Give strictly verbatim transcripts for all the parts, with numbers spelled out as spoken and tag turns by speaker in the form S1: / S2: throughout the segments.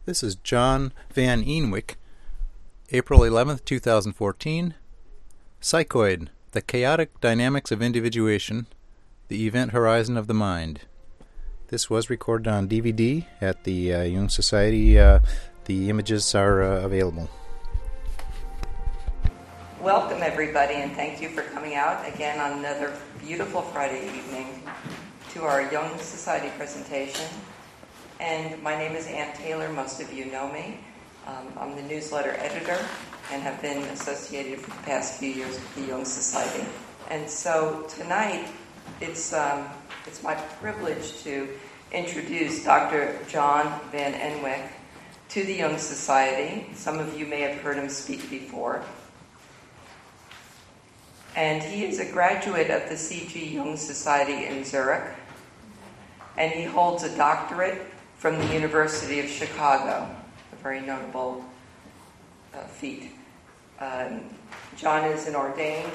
S1: This is John Van Eenwyk, April eleventh, two thousand fourteen. Psychoid, The Chaotic Dynamics of Individuation, The Event Horizon of the Mind. This was recorded on D V D at the uh, Jung Society. Uh, the images are uh, available.
S2: Welcome, everybody, and thank you for coming out again on another beautiful Friday evening to our Jung Society presentation. And my name is Ann Taylor. Most of you know me. Um, I'm the newsletter editor and have been associated for the past few years with the Jung Society. And so tonight, it's um, it's my privilege to introduce Doctor John Van Eenwyk to the Jung Society. Some of you may have heard him speak before. And he is a graduate of the C G Jung Society in Zurich, and he holds a doctorate from the University of Chicago, a very notable uh, feat. Um, John is an ordained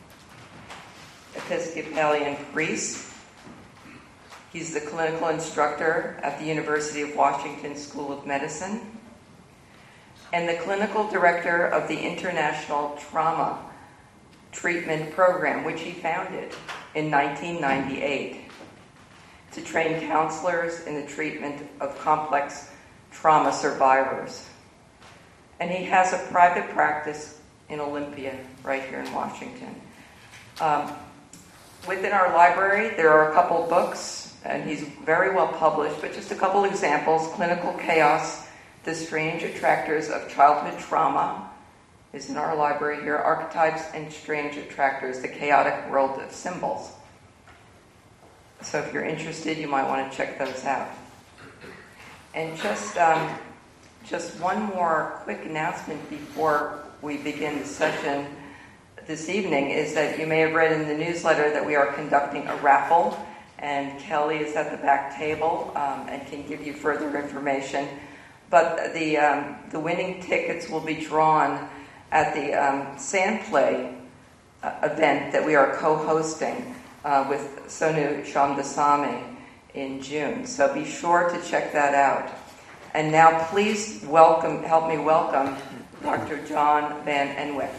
S2: Episcopalian priest. He's the clinical instructor at the University of Washington School of Medicine and the clinical director of the International Trauma Treatment Program, which he founded in nineteen ninety-eight. To train counselors in the treatment of complex trauma survivors. And he has a private practice in Olympia, right here in Washington. Um, within our library, there are a couple books, and he's very well published, but just a couple examples. Clinical Chaos, The Strange Attractors of Childhood Trauma is in our library here. Archetypes and Strange Attractors, The Chaotic World of Symbols. So if you're interested, you might want to check those out. And just um, just one more quick announcement before we begin the session this evening is that you may have read in the newsletter that we are conducting a raffle, and Kelly is at the back table um, and can give you further information. But the um, the winning tickets will be drawn at the um, Sandplay uh, event that we are co-hosting Uh, with Sonu Shamdasamy in June. So be sure to check that out. And now please welcome, help me welcome Doctor John Van Eenwyk.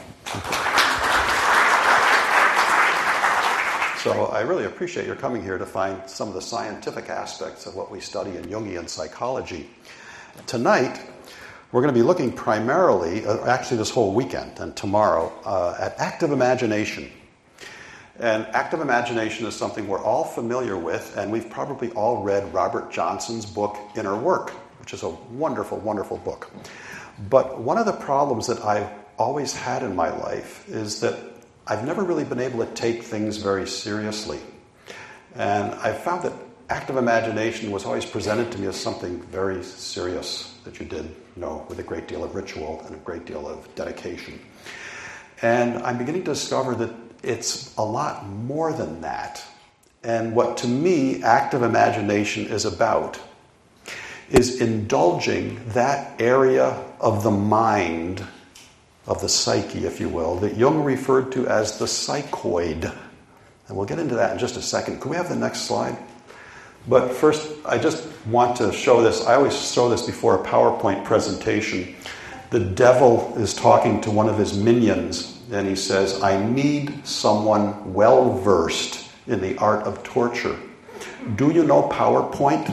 S3: So I really appreciate your coming here to find some of the scientific aspects of what we study in Jungian psychology. Tonight, we're going to be looking primarily, uh, actually this whole weekend and tomorrow, uh, at active imagination. And active imagination is something we're all familiar with, and we've probably all read Robert Johnson's book, Inner Work, which is a wonderful, wonderful book. But one of the problems that I've always had in my life is that I've never really been able to take things very seriously. And I found that active imagination was always presented to me as something very serious that you did, you know, with a great deal of ritual and a great deal of dedication. And I'm beginning to discover that it's a lot more than that. And what, to me, active imagination is about is indulging that area of the mind, of the psyche, if you will, that Jung referred to as the psychoid. And we'll get into that in just a second. Can we have the next slide? But first, I just want to show this. I always show this before a PowerPoint presentation. The devil is talking to one of his minions, and he says, I need someone well-versed in the art of torture. Do you know PowerPoint?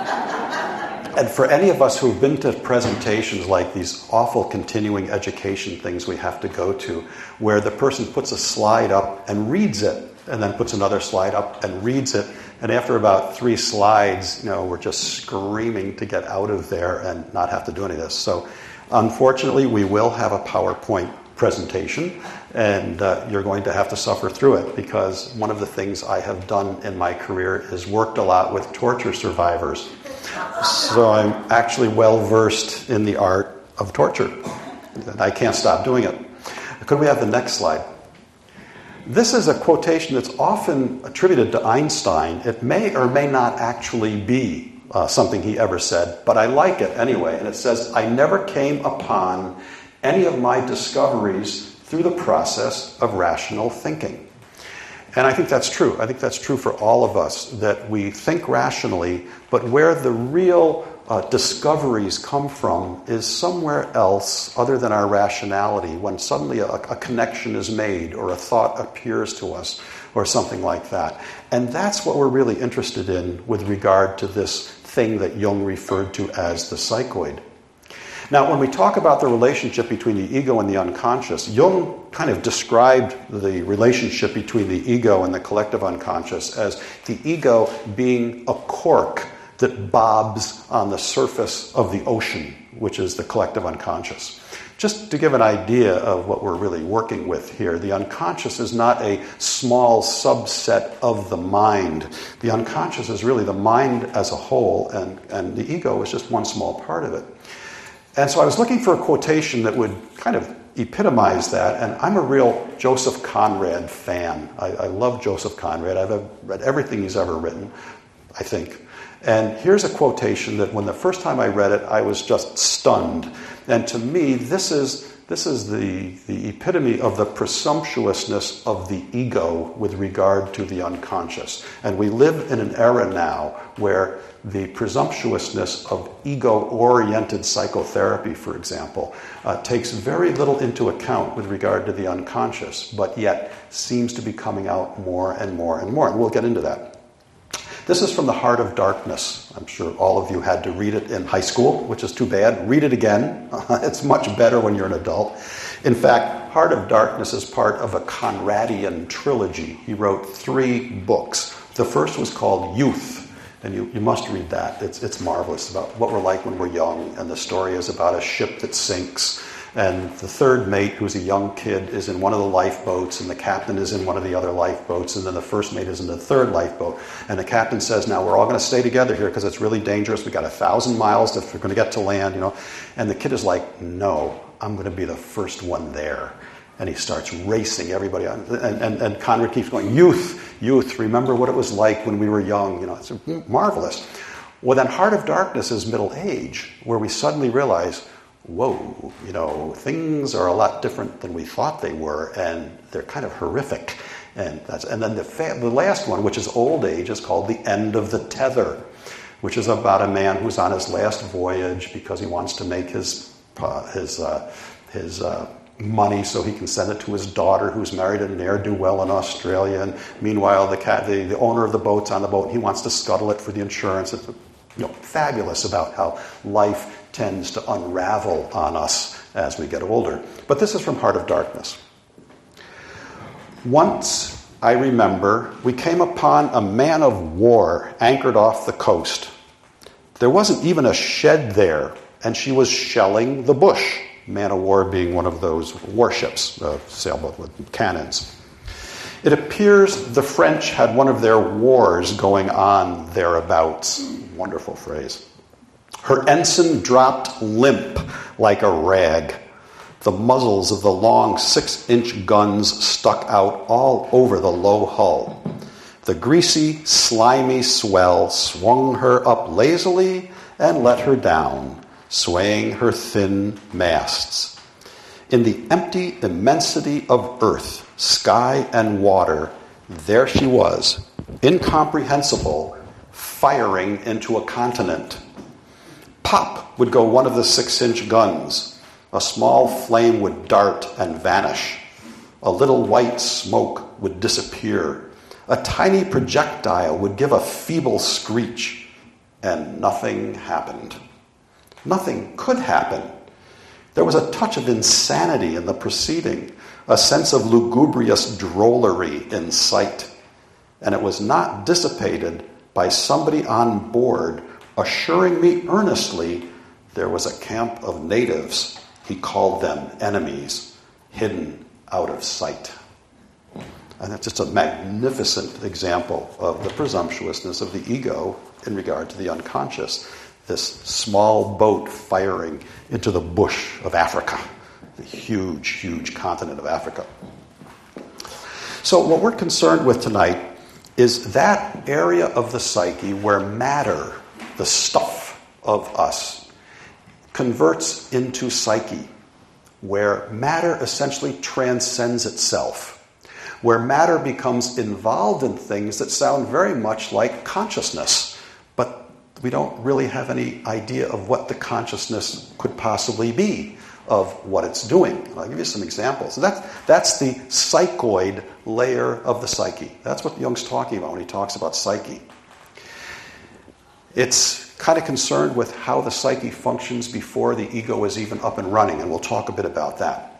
S3: And for any of us who've been to presentations like these awful continuing education things we have to go to, where the person puts a slide up and reads it, and then puts another slide up and reads it, and after about three slides, you know, we're just screaming to get out of there and not have to do any of this. So unfortunately, we will have a PowerPoint presentation, and uh, you're going to have to suffer through it, because one of the things I have done in my career is worked a lot with torture survivors. So I'm actually well-versed in the art of torture, and I can't stop doing it. Could we have the next slide? This is a quotation that's often attributed to Einstein. It may or may not actually be uh, something he ever said, but I like it anyway. And it says, I never came upon any of my discoveries through the process of rational thinking. And I think that's true. I think that's true for all of us, that we think rationally, but where the real uh, discoveries come from is somewhere else other than our rationality, when suddenly a, a connection is made or a thought appears to us or something like that. And that's what we're really interested in with regard to this thing that Jung referred to as the psychoid. Now, when we talk about the relationship between the ego and the unconscious, Jung kind of described the relationship between the ego and the collective unconscious as the ego being a cork that bobs on the surface of the ocean, which is the collective unconscious. Just to give an idea of what we're really working with here, the unconscious is not a small subset of the mind. The unconscious is really the mind as a whole, and, and the ego is just one small part of it. And so I was looking for a quotation that would kind of epitomize that, and I'm a real Joseph Conrad fan. I, I love Joseph Conrad. I've read everything he's ever written, I think. And here's a quotation that when the first time I read it, I was just stunned. And to me, this is this is the, the epitome of the presumptuousness of the ego with regard to the unconscious. And we live in an era now where the presumptuousness of ego-oriented psychotherapy, for example, uh, takes very little into account with regard to the unconscious, but yet seems to be coming out more and more and more. And we'll get into that. This is from The Heart of Darkness. I'm sure all of you had to read it in high school, which is too bad. Read it again. It's much better when you're an adult. In fact, Heart of Darkness is part of a Conradian trilogy. He wrote three books. The first was called Youth, and you, you must read that. It's, it's marvelous, about what we're like when we're young, and the story is about a ship that sinks. And the third mate, who's a young kid, is in one of the lifeboats, and the captain is in one of the other lifeboats, and then the first mate is in the third lifeboat. And the captain says, now we're all going to stay together here because it's really dangerous. We've got a thousand miles if we're going to get to land, you know. And the kid is like, no, I'm going to be the first one there. And he starts racing everybody on. And, and, and Conrad keeps going, youth, youth, remember what it was like when we were young. You know, it's marvelous. Well, then Heart of Darkness is middle age, where we suddenly realize, whoa, you know, things are a lot different than we thought they were, and they're kind of horrific. And that's, and then the, fa- the last one, which is old age, is called The End of the Tether, which is about a man who's on his last voyage because he wants to make his uh, his uh, his uh, money so he can send it to his daughter, who's married a ne'er-do-well in Australia. And meanwhile, the, cat, the the owner of the boat's on the boat, and he wants to scuttle it for the insurance. It's, you know, fabulous about how life tends to unravel on us as we get older. But this is from Heart of Darkness. Once, I remember, we came upon a man of war anchored off the coast. There wasn't even a shed there, and she was shelling the bush. Man of war being one of those warships, a sailboat with cannons. It appears the French had one of their wars going on thereabouts. Wonderful phrase. Her ensign dropped limp like a rag. The muzzles of the long six-inch guns stuck out all over the low hull. The greasy, slimy swell swung her up lazily and let her down, swaying her thin masts. In the empty immensity of earth, sky, and water, there she was, incomprehensible, firing into a continent. Pop would go one of the six-inch guns. A small flame would dart and vanish. A little white smoke would disappear. A tiny projectile would give a feeble screech, and nothing happened. Nothing could happen. There was a touch of insanity in the proceeding, a sense of lugubrious drollery in sight, and it was not dissipated by somebody on board assuring me earnestly there was a camp of natives, he called them enemies, hidden out of sight. And that's just a magnificent example of the presumptuousness of the ego in regard to the unconscious. This small boat firing into the bush of Africa, the huge, huge continent of Africa. So what we're concerned with tonight is that area of the psyche where matter, the stuff of us, converts into psyche, where matter essentially transcends itself, where matter becomes involved in things that sound very much like consciousness, but we don't really have any idea of what the consciousness could possibly be, of what it's doing. And I'll give you some examples. That's, that's the psychoid layer of the psyche. That's what Jung's talking about when he talks about psyche. It's kind of concerned with how the psyche functions before the ego is even up and running, and we'll talk a bit about that.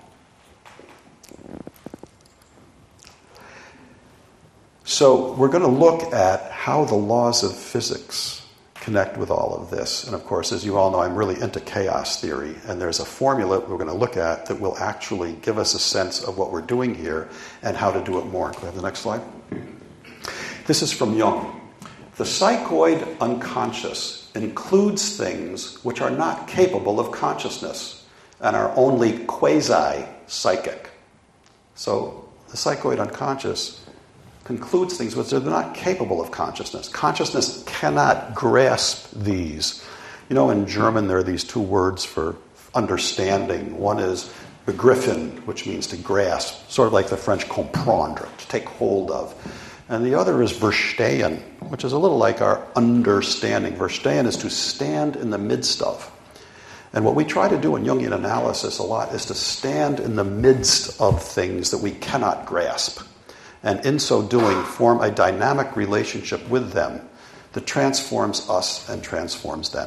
S3: So we're going to look at how the laws of physics connect with all of this. And of course, as you all know, I'm really into chaos theory, and there's a formula we're going to look at that will actually give us a sense of what we're doing here and how to do it more. Can we have the next slide? This is from Jung. The psychoid unconscious includes things which are not capable of consciousness and are only quasi-psychic. So the psychoid unconscious concludes things which are not capable of consciousness. Consciousness cannot grasp these. You know, in German there are these two words for understanding. One is begriffen, which means to grasp, sort of like the French comprendre, to take hold of. And the other is verstehen, which is a little like our understanding. Verstehen is to stand in the midst of. And what we try to do in Jungian analysis a lot is to stand in the midst of things that we cannot grasp. And in so doing, form a dynamic relationship with them that transforms us and transforms them.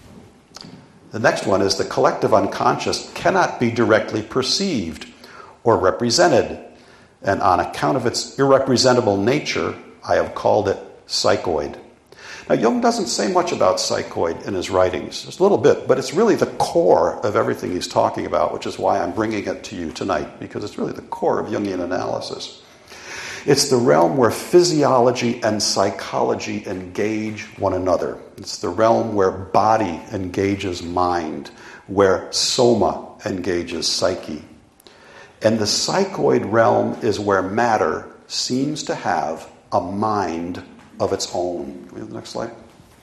S3: The next one is the collective unconscious cannot be directly perceived or represented. And on account of its irrepresentable nature, I have called it psychoid. Now, Jung doesn't say much about psychoid in his writings, just a little bit, but it's really the core of everything he's talking about, which is why I'm bringing it to you tonight, because it's really the core of Jungian analysis. It's the realm where physiology and psychology engage one another. It's the realm where body engages mind, where soma engages psyche. And the psychoid realm is where matter seems to have a mind of its own. Can we have the next slide?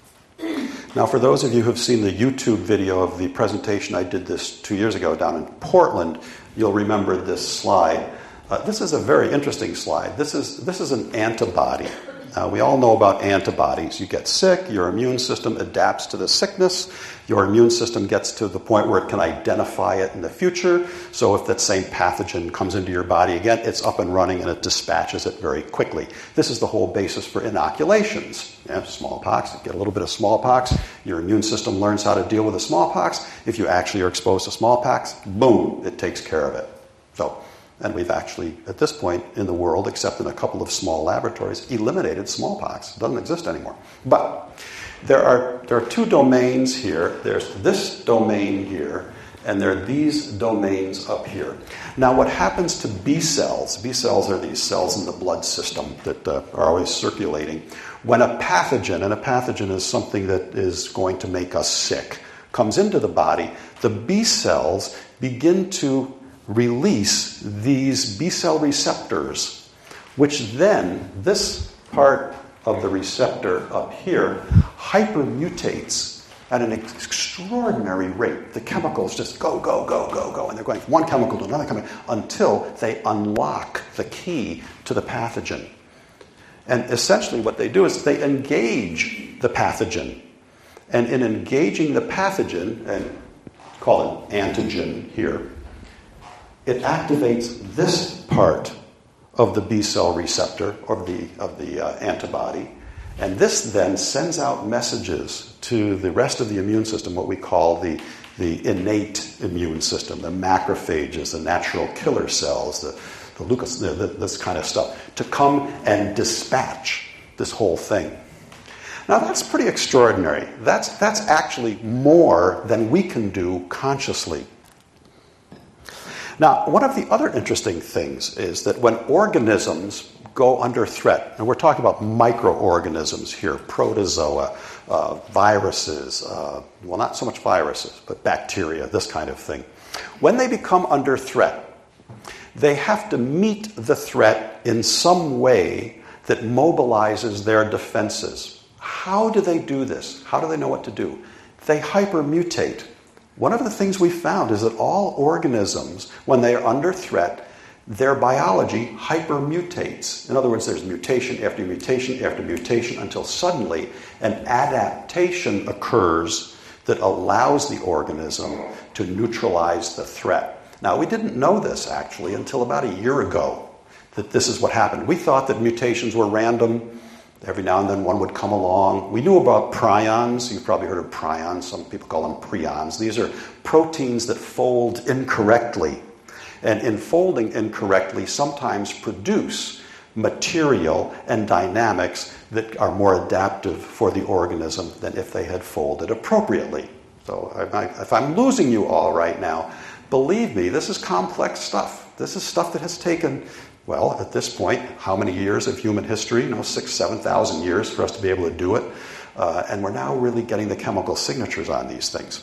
S3: Now, for those of you who have seen the YouTube video of the presentation I did this two years ago down in Portland, you'll remember this slide. Uh, this is a very interesting slide. This is this is an antibody. Uh, we all know about antibodies. You get sick, your immune system adapts to the sickness. Your immune system gets to the point where it can identify it in the future. So if that same pathogen comes into your body again, it's up and running and it dispatches it very quickly. This is the whole basis for inoculations. Yeah, smallpox, you get a little bit of smallpox. Your immune system learns how to deal with the smallpox. If you actually are exposed to smallpox, boom, it takes care of it. So. And we've actually, at this point in the world, except in a couple of small laboratories, eliminated smallpox. It doesn't exist anymore. But there are there are two domains here. There's this domain here, and there are these domains up here. Now, what happens to B cells? B cells are these cells in the blood system that uh, are always circulating. When a pathogen, and a pathogen is something that is going to make us sick, comes into the body, the B cells begin to release these B-cell receptors, which then, this part of the receptor up here, hypermutates at an extraordinary rate. The chemicals just go, go, go, go, go, and they're going from one chemical to another chemical until they unlock the key to the pathogen. And essentially what they do is they engage the pathogen. And in engaging the pathogen, and call it antigen here, it activates this part of the B-cell receptor, or the of the uh, antibody, and this then sends out messages to the rest of the immune system, what we call the, the innate immune system, the macrophages, the natural killer cells, the, the leukocytes, the, the, this kind of stuff, to come and dispatch this whole thing. Now that's pretty extraordinary. That's, that's actually more than we can do consciously. Now, one of the other interesting things is that when organisms go under threat, and we're talking about microorganisms here, protozoa, uh, viruses, uh, well, not so much viruses, but bacteria, this kind of thing. When they become under threat, they have to meet the threat in some way that mobilizes their defenses. How do they do this? How do they know what to do? They hypermutate. One of the things we found is that all organisms, when they are under threat, their biology hypermutates. In other words, there's mutation after mutation after mutation until suddenly an adaptation occurs that allows the organism to neutralize the threat. Now, we didn't know this actually until about a year ago, that this is what happened. We thought that mutations were random. Every now and then one would come along. We knew about prions. You've probably heard of prions. Some people call them prions. These are proteins that fold incorrectly. And in folding incorrectly, sometimes produce material and dynamics that are more adaptive for the organism than if they had folded appropriately. So if I'm losing you all right now, believe me, this is complex stuff. This is stuff that has taken, well, at this point, how many years of human history? You know, six, seven thousand years for us to be able to do it. Uh, and we're now really getting the chemical signatures on these things.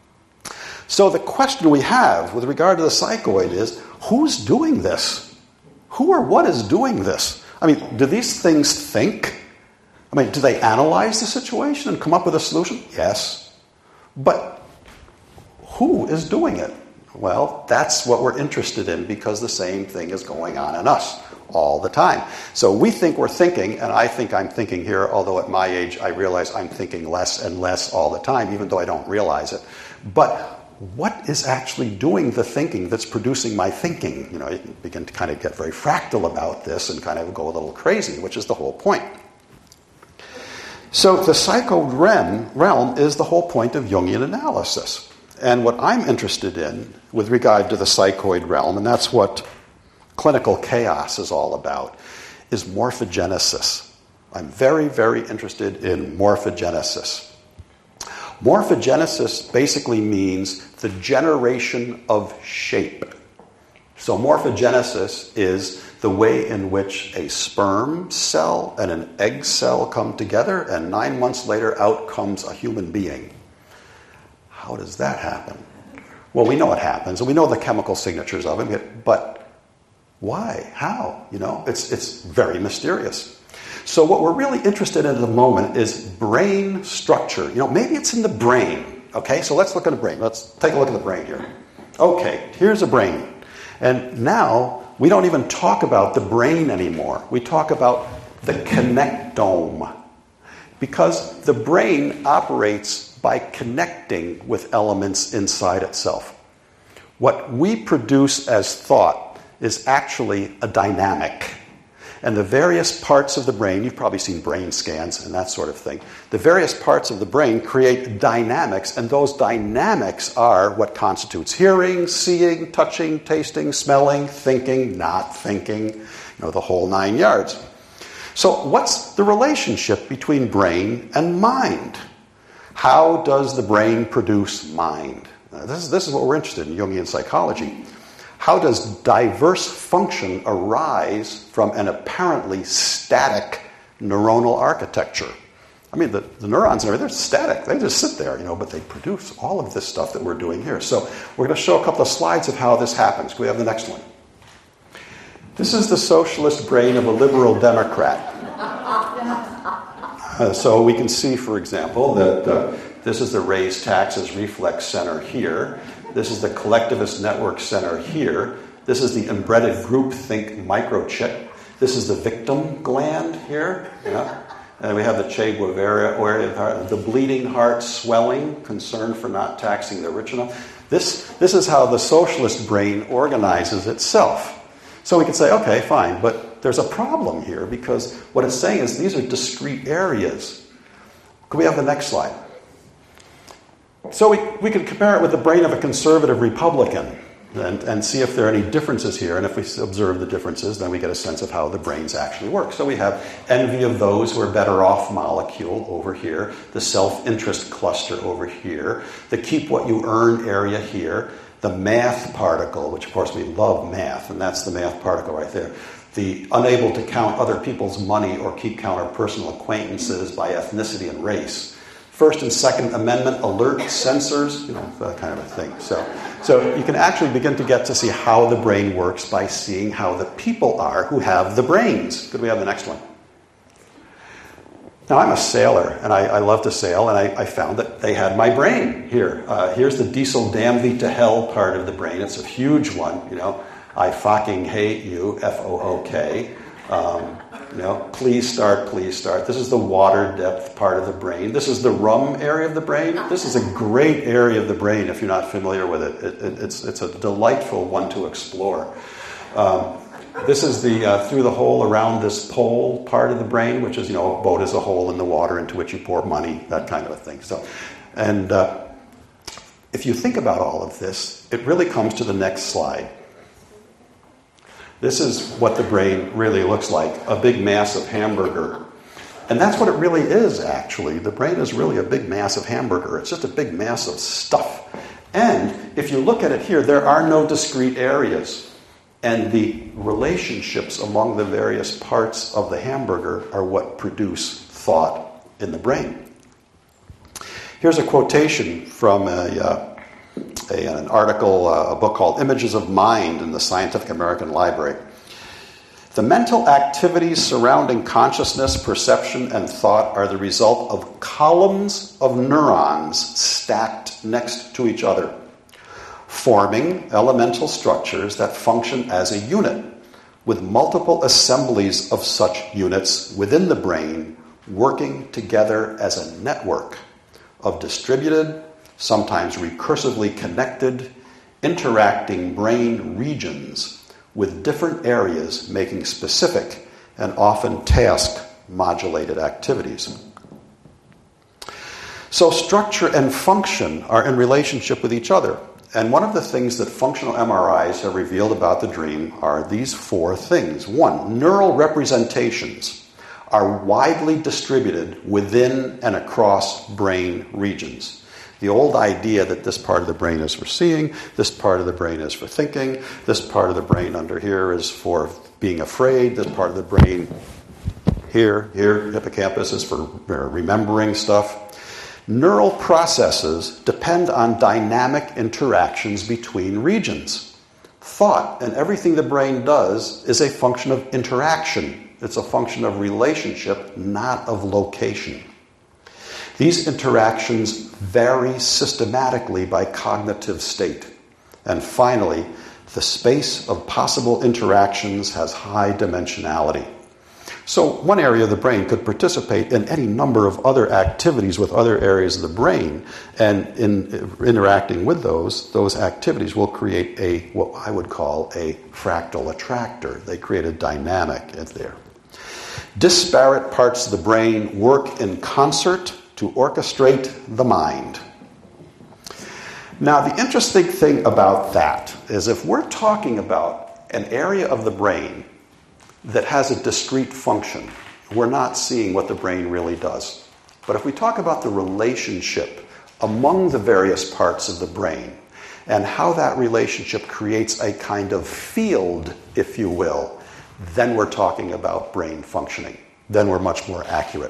S3: So the question we have with regard to the psychoid is, who's doing this? Who or what is doing this? I mean, do these things think? I mean, do they analyze the situation and come up with a solution? Yes. But who is doing it? Well, that's what we're interested in, because the same thing is going on in us all the time. So we think we're thinking, and I think I'm thinking here, although at my age I realize I'm thinking less and less all the time, even though I don't realize it. But what is actually doing the thinking that's producing my thinking? You know, you can begin to kind of get very fractal about this and kind of go a little crazy, which is the whole point. So the psychoid realm is the whole point of Jungian analysis. And what I'm interested in with regard to the psychoid realm, and that's what clinical chaos is all about, is morphogenesis. I'm very, very interested in morphogenesis. Morphogenesis basically means the generation of shape. So morphogenesis is the way in which a sperm cell and an egg cell come together, and nine months later out comes a human being. How does that happen? Well, we know it happens, and we know the chemical signatures of it, but why? How? You know, it's it's very mysterious. So what we're really interested in at the moment is brain structure. You know, maybe it's in the brain. Okay, so let's look at the brain. Let's take a look at the brain here. Okay, here's a brain. And now we don't even talk about the brain anymore. We talk about the connectome. Because the brain operates by connecting with elements inside itself. What we produce as thought is actually a dynamic. And the various parts of the brain, you've probably seen brain scans and that sort of thing, the various parts of the brain create dynamics, and those dynamics are what constitutes hearing, seeing, touching, tasting, smelling, thinking, not thinking, you know, the whole nine yards. So what's the relationship between brain and mind? How does the brain produce mind? Now, this is, this is what we're interested in, Jungian psychology. How does diverse function arise from an apparently static neuronal architecture? I mean, the, the neurons and everything, they're static. They just sit there, you know, but they produce all of this stuff that we're doing here. So we're going to show a couple of slides of how this happens. Can we have the next one? This is the socialist brain of a liberal Democrat. Uh, so we can see, for example, that uh, this is the raised taxes reflex center here. This is the collectivist network center here. This is the embedded groupthink microchip. This is the victim gland here. Yeah. And we have the Che Guevara, the bleeding heart swelling, concern for not taxing the rich enough. This, this is how the socialist brain organizes itself. So we can say, okay, fine, but there's a problem here, because what it's saying is these are discrete areas. Could we have the next slide? So we, we can compare it with the brain of a conservative Republican and, and see if there are any differences here. And if we observe the differences, then we get a sense of how the brains actually work. So we have envy of those who are better off molecule over here, the self-interest cluster over here, the keep what you earn area here, the math particle, which of course we love math, and that's the math particle right there. The unable to count other people's money or keep count of personal acquaintances by ethnicity and race. First and Second Amendment alert sensors, you know, that kind of a thing. So, so you can actually begin to get to see how the brain works by seeing how the people are who have the brains. Could we have the next one? Now, I'm a sailor, and I, I love to sail, and I, I found that they had my brain here. Uh, here's the diesel damn thee to hell part of the brain. It's a huge one, you know. I fucking hate you, F O O K. Um, you know, please start, please start. This is the water depth part of the brain. This is the RUM area of the brain. This is a great area of the brain if you're not familiar with it. it, it it's, it's a delightful one to explore. Um, this is the uh, through the hole around this pole part of the brain, which is, you know, a boat is a hole in the water into which you pour money, that kind of a thing. So, and uh, if you think about all of this, it really comes to the next slide. This is what the brain really looks like, a big mass of hamburger. And that's what it really is, actually. The brain is really a big mass of hamburger. It's just a big mass of stuff. And if you look at it here, there are no discrete areas. And the relationships among the various parts of the hamburger are what produce thought in the brain. Here's a quotation from a... Uh, A, an article, uh, a book called Images of Mind in the Scientific American Library. The mental activities surrounding consciousness, perception, and thought are the result of columns of neurons stacked next to each other, forming elemental structures that function as a unit, with multiple assemblies of such units within the brain working together as a network of distributed, sometimes recursively connected, interacting brain regions with different areas making specific and often task-modulated activities. So structure and function are in relationship with each other. And one of the things that functional M R Is have revealed about the dream are these four things. One, neural representations are widely distributed within and across brain regions. The old idea that this part of the brain is for seeing, this part of the brain is for thinking, this part of the brain under here is for being afraid, this part of the brain here, here, hippocampus is for remembering stuff. Neural processes depend on dynamic interactions between regions. Thought and everything the brain does is a function of interaction. It's a function of relationship, not of location. These interactions vary systematically by cognitive state. And finally, the space of possible interactions has high dimensionality. So one area of the brain could participate in any number of other activities with other areas of the brain, and in interacting with those, those activities will create a, what I would call a fractal attractor. They create a dynamic in there. Disparate parts of the brain work in concert to orchestrate the mind. Now, the interesting thing about that is if we're talking about an area of the brain that has a discrete function, we're not seeing what the brain really does. But if we talk about the relationship among the various parts of the brain and how that relationship creates a kind of field, if you will, then we're talking about brain functioning. Then we're much more accurate.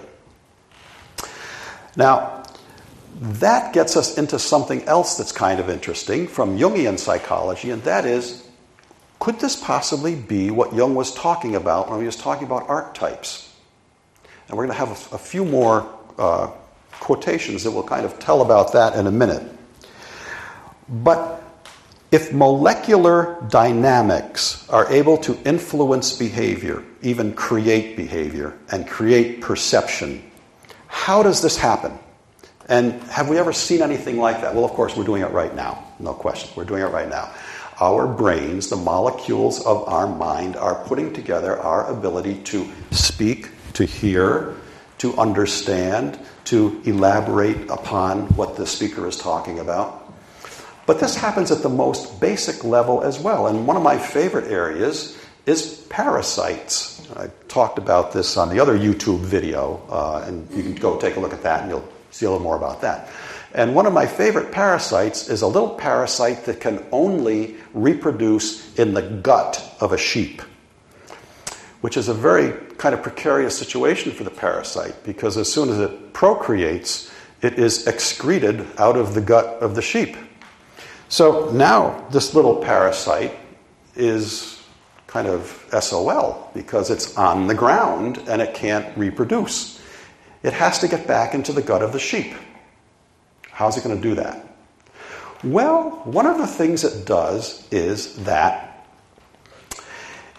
S3: Now, that gets us into something else that's kind of interesting from Jungian psychology, and that is, could this possibly be what Jung was talking about when he was talking about archetypes? And we're going to have a, a few more uh, quotations that will kind of tell about that in a minute. But if molecular dynamics are able to influence behavior, even create behavior, and create perception, how does this happen? And have we ever seen anything like that? Well, of course, we're doing it right now. No question. We're doing it right now. Our brains, the molecules of our mind, are putting together our ability to speak, to hear, to understand, to elaborate upon what the speaker is talking about. But this happens at the most basic level as well. And one of my favorite areas is parasites. I talked about this on the other YouTube video, uh, and you can go take a look at that and you'll see a little more about that. And one of my favorite parasites is a little parasite that can only reproduce in the gut of a sheep, which is a very kind of precarious situation for the parasite, because as soon as it procreates, it is excreted out of the gut of the sheep. So now this little parasite is kind of S O L because it's on the ground and it can't reproduce. It has to get back into the gut of the sheep. How's it going to do that? Well, one of the things it does is that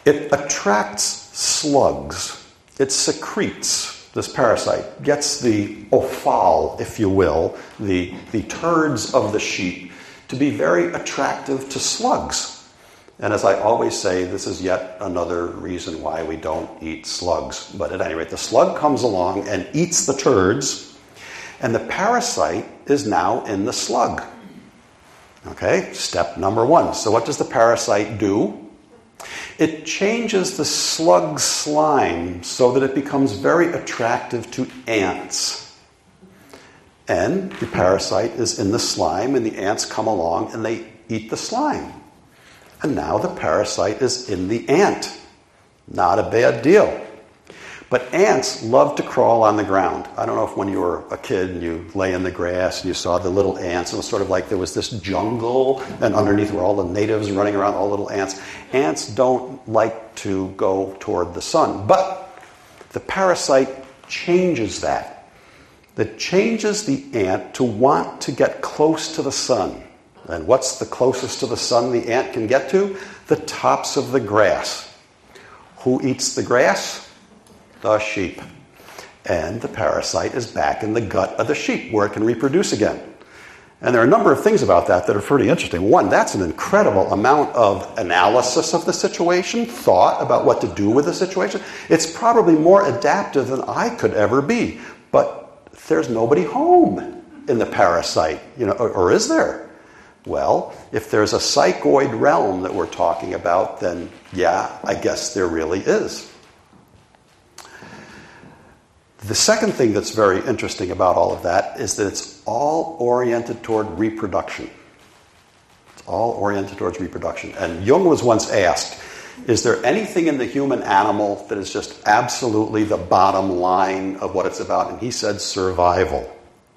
S3: It attracts slugs. It secretes, this parasite, gets the offal, if you will, the, the turds of the sheep, to be very attractive to slugs. And as I always say, this is yet another reason why we don't eat slugs. But at any rate, the slug comes along and eats the turds, and the parasite is now in the slug. Okay, step number one. So what does the parasite do? It changes the slug's slime so that it becomes very attractive to ants. And the parasite is in the slime, and the ants come along and they eat the slime. And now the parasite is in the ant. Not a bad deal. But ants love to crawl on the ground. I don't know if when you were a kid and you lay in the grass and you saw the little ants, it was sort of like there was this jungle, and underneath were all the natives running around, all little ants. Ants don't like to go toward the sun. But the parasite changes that. It changes the ant to want to get close to the sun. And what's the closest to the sun the ant can get to? The tops of the grass. Who eats the grass? The sheep. And the parasite is back in the gut of the sheep where it can reproduce again. And there are a number of things about that that are pretty interesting. One, that's an incredible amount of analysis of the situation, thought about what to do with the situation. It's probably more adaptive than I could ever be. But there's nobody home in the parasite, you know, or, or is there? Well, if there's a psychoid realm that we're talking about, then yeah, I guess there really is. The second thing that's very interesting about all of that is that it's all oriented toward reproduction. It's all oriented towards reproduction. And Jung was once asked, is there anything in the human animal that is just absolutely the bottom line of what it's about? And he said survival.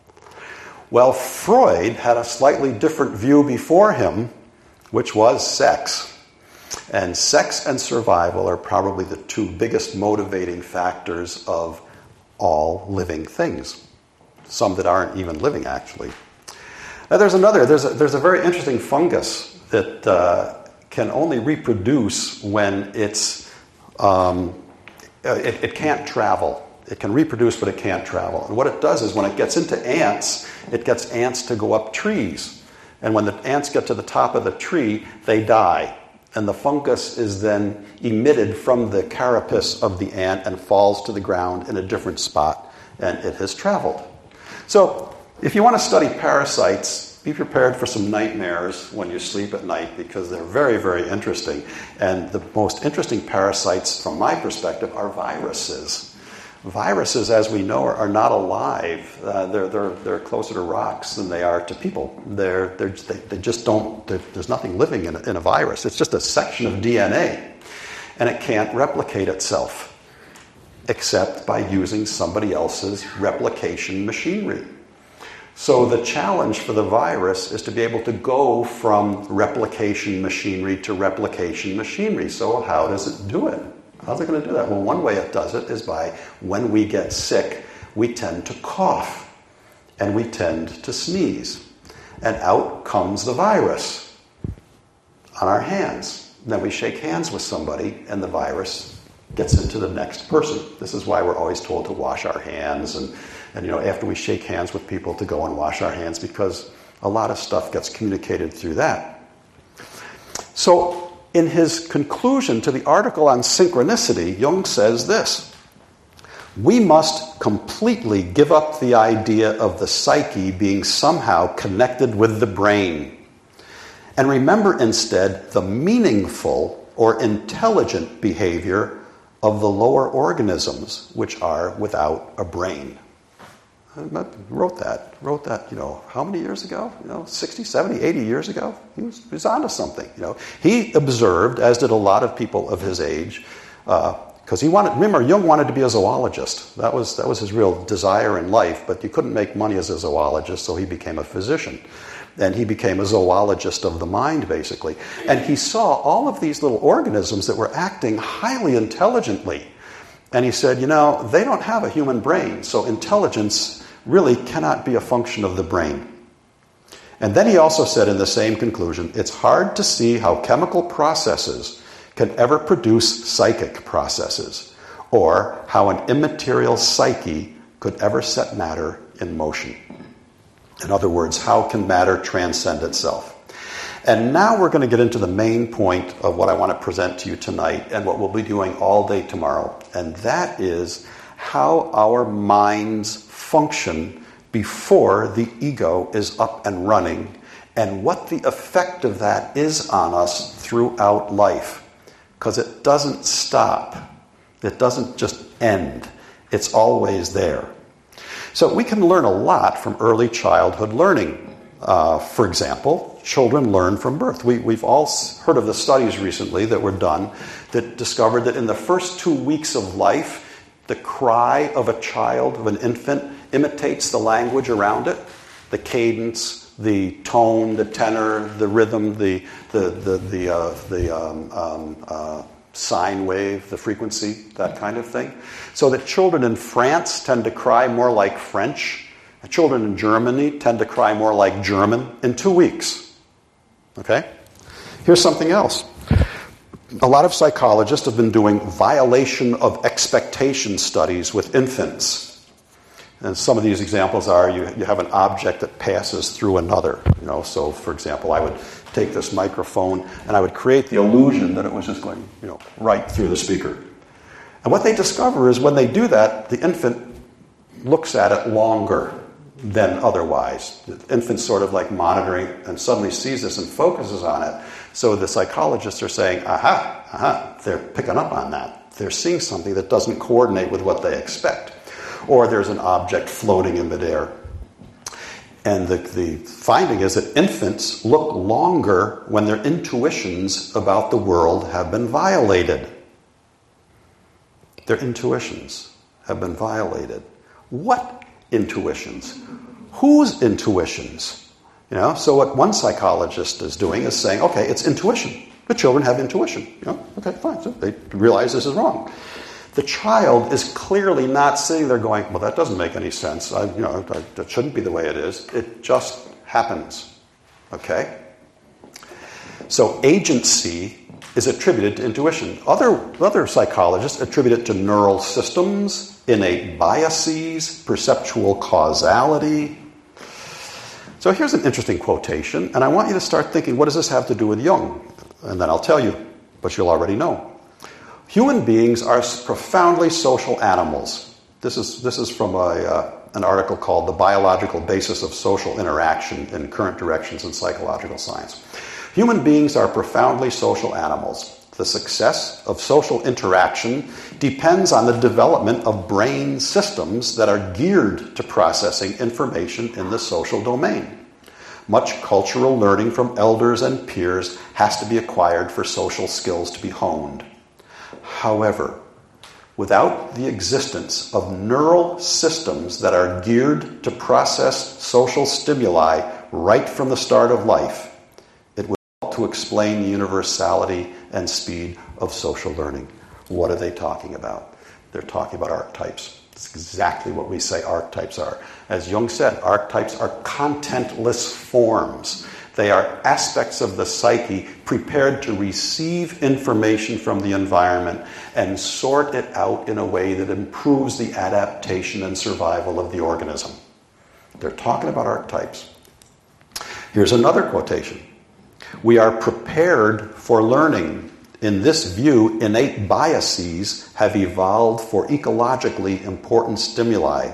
S3: Well, Freud had a slightly different view before him, which was sex. And sex and survival are probably the two biggest motivating factors of all living things. Some that aren't even living, actually. Now, there's another, there's a, there's a very interesting fungus that uh, can only reproduce when it's, um, it, it can't travel. It can reproduce, but it can't travel. And what it does is when it gets into ants, it gets ants to go up trees. And when the ants get to the top of the tree, they die. And the fungus is then emitted from the carapace of the ant and falls to the ground in a different spot, and it has traveled. So if you want to study parasites, be prepared for some nightmares when you sleep at night, because they're very, very interesting. And the most interesting parasites, from my perspective, are viruses. Viruses, as we know, are, are not alive. Uh, they're, they're, they're closer to rocks than they are to people. They're, they're, they, they just don't, there's nothing living in a, in a virus. It's just a section of D N A. And it can't replicate itself except by using somebody else's replication machinery. So the challenge for the virus is to be able to go from replication machinery to replication machinery. So how does it do it? How's it going to do that? Well, one way it does it is by, when we get sick, we tend to cough and we tend to sneeze. And out comes the virus on our hands. And then we shake hands with somebody and the virus gets into the next person. This is why we're always told to wash our hands and, and you know, after we shake hands with people, to go and wash our hands, because a lot of stuff gets communicated through that. So, in his conclusion to the article on synchronicity, Jung says this: we must completely give up the idea of the psyche being somehow connected with the brain, and remember instead the meaningful or intelligent behavior of the lower organisms, which are without a brain. I wrote that, wrote that, you know, how many years ago? You know, sixty, seventy, eighty years ago? He was, he was onto something, you know. He observed, as did a lot of people of his age, because uh, he wanted, remember, Jung wanted to be a zoologist. That was, that was his real desire in life, but you couldn't make money as a zoologist, so he became a physician. And he became a zoologist of the mind, basically. And he saw all of these little organisms that were acting highly intelligently. And he said, you know, they don't have a human brain, so intelligence really cannot be a function of the brain. And then he also said in the same conclusion, it's hard to see how chemical processes can ever produce psychic processes, or how an immaterial psyche could ever set matter in motion. In other words, how can matter transcend itself? And now we're going to get into the main point of what I want to present to you tonight and what we'll be doing all day tomorrow. And that is how our minds function before the ego is up and running, and what the effect of that is on us throughout life. Because it doesn't stop. It doesn't just end. It's always there. So we can learn a lot from early childhood learning. Uh, for example, children learn from birth. We, we've all heard of the studies recently that were done that discovered that in the first two weeks of life, the cry of a child, of an infant, imitates the language around it, the cadence, the tone, the tenor, the rhythm, the the the the, uh, the um, um, uh, sine wave, the frequency, that kind of thing. So that children in France tend to cry more like French. Children in Germany tend to cry more like German in two weeks. Okay? Here's something else. A lot of psychologists have been doing violation of expectation studies with infants. And some of these examples are you, you have an object that passes through another. You know, so, for example, I would take this microphone and I would create the illusion that it was just going, you know, right through the speaker. And what they discover is when they do that, the infant looks at it longer than otherwise. The infant's sort of like monitoring and suddenly sees this and focuses on it. So the psychologists are saying, aha, aha, they're picking up on that. They're seeing something that doesn't coordinate with what they expect. Or there's an object floating in midair. And the, the finding is that infants look longer when their intuitions about the world have been violated. Their intuitions have been violated. What intuitions? Whose intuitions? You know, so what one psychologist is doing is saying, okay, it's intuition. The children have intuition. You know, okay, fine. So they realize this is wrong. The child is clearly not sitting there going, well, that doesn't make any sense. I, you know, I, that shouldn't be the way it is. It just happens. Okay? So agency is attributed to intuition. Other, other psychologists attribute it to neural systems, innate biases, perceptual causality. So here's an interesting quotation, and I want you to start thinking, what does this have to do with Jung? And then I'll tell you, but you'll already know. Human beings are profoundly social animals. This is, this is from a, uh, an article called The Biological Basis of Social Interaction in Current Directions in Psychological Science. Human beings are profoundly social animals. The success of social interaction depends on the development of brain systems that are geared to processing information in the social domain. Much cultural learning from elders and peers has to be acquired for social skills to be honed. However, without the existence of neural systems that are geared to process social stimuli right from the start of life, it would help to explain the universality and speed of social learning. What are they talking about? They're talking about archetypes. It's exactly what we say archetypes are. As Jung said, archetypes are contentless forms. They are aspects of the psyche prepared to receive information from the environment and sort it out in a way that improves the adaptation and survival of the organism. They're talking about archetypes. Here's another quotation. We are prepared for learning. In this view, innate biases have evolved for ecologically important stimuli.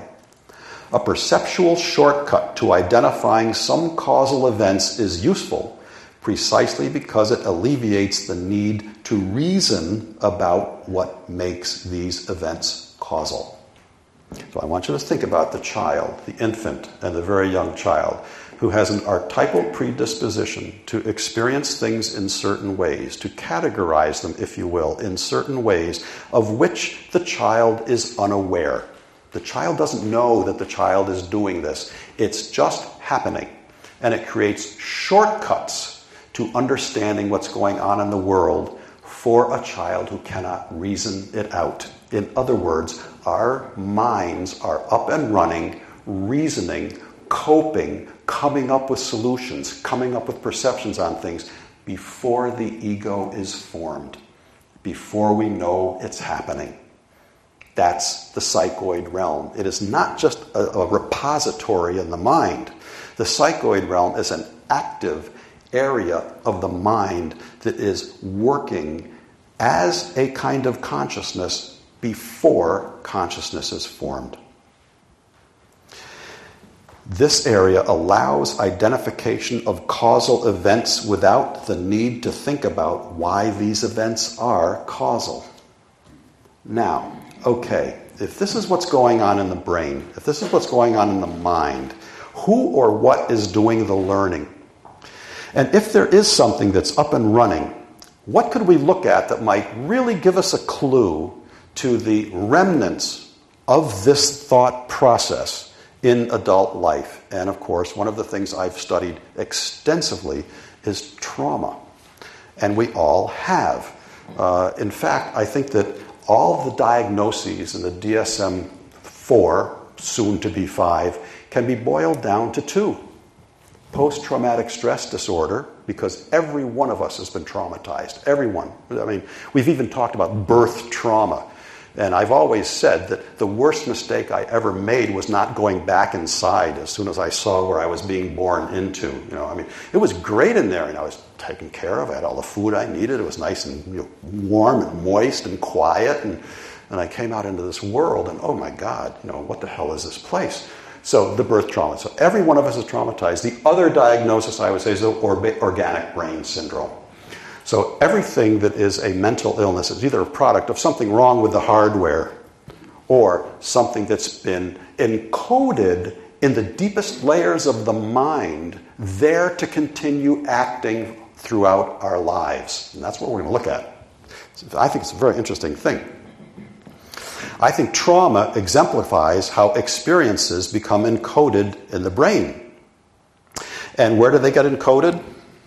S3: A perceptual shortcut to identifying some causal events is useful precisely because it alleviates the need to reason about what makes these events causal. So I want you to think about the child, the infant, and the very young child who has an archetypal predisposition to experience things in certain ways, to categorize them, if you will, in certain ways of which the child is unaware. The child doesn't know that the child is doing this. It's just happening. And it creates shortcuts to understanding what's going on in the world for a child who cannot reason it out. In other words, our minds are up and running, reasoning, coping, coming up with solutions, coming up with perceptions on things before the ego is formed. before we know it's happening. That's the psychoid realm. It is not just a, a repository in the mind. The psychoid realm is an active area of the mind that is working as a kind of consciousness before consciousness is formed. This area allows identification of causal events without the need to think about why these events are causal. Now, okay, if this is what's going on in the brain, if this is what's going on in the mind, who or what is doing the learning? And if there is something that's up and running, what could we look at that might really give us a clue to the remnants of this thought process in adult life? And of course, one of the things I've studied extensively is trauma. And we all have. Uh, in fact, I think that all the diagnoses in the D S M four, soon to be five, can be boiled down to two. Post-traumatic stress disorder, because every one of us has been traumatized. Everyone. I mean, we've even talked about birth trauma. And I've always said that the worst mistake I ever made was not going back inside as soon as I saw where I was being born into. You know, I mean, it was great in there, and I was taken care of. I had all the food I needed. It was nice and, you know, warm and moist and quiet. And, and I came out into this world, and oh my God, you know, what the hell is this place? So the birth trauma. So every one of us is traumatized. The other diagnosis, I would say, is the orga- organic brain syndrome. So everything that is a mental illness is either a product of something wrong with the hardware or something that's been encoded in the deepest layers of the mind, there to continue acting throughout our lives. And that's what we're going to look at. I think it's a very interesting thing. I think trauma exemplifies how experiences become encoded in the brain. And where do they get encoded?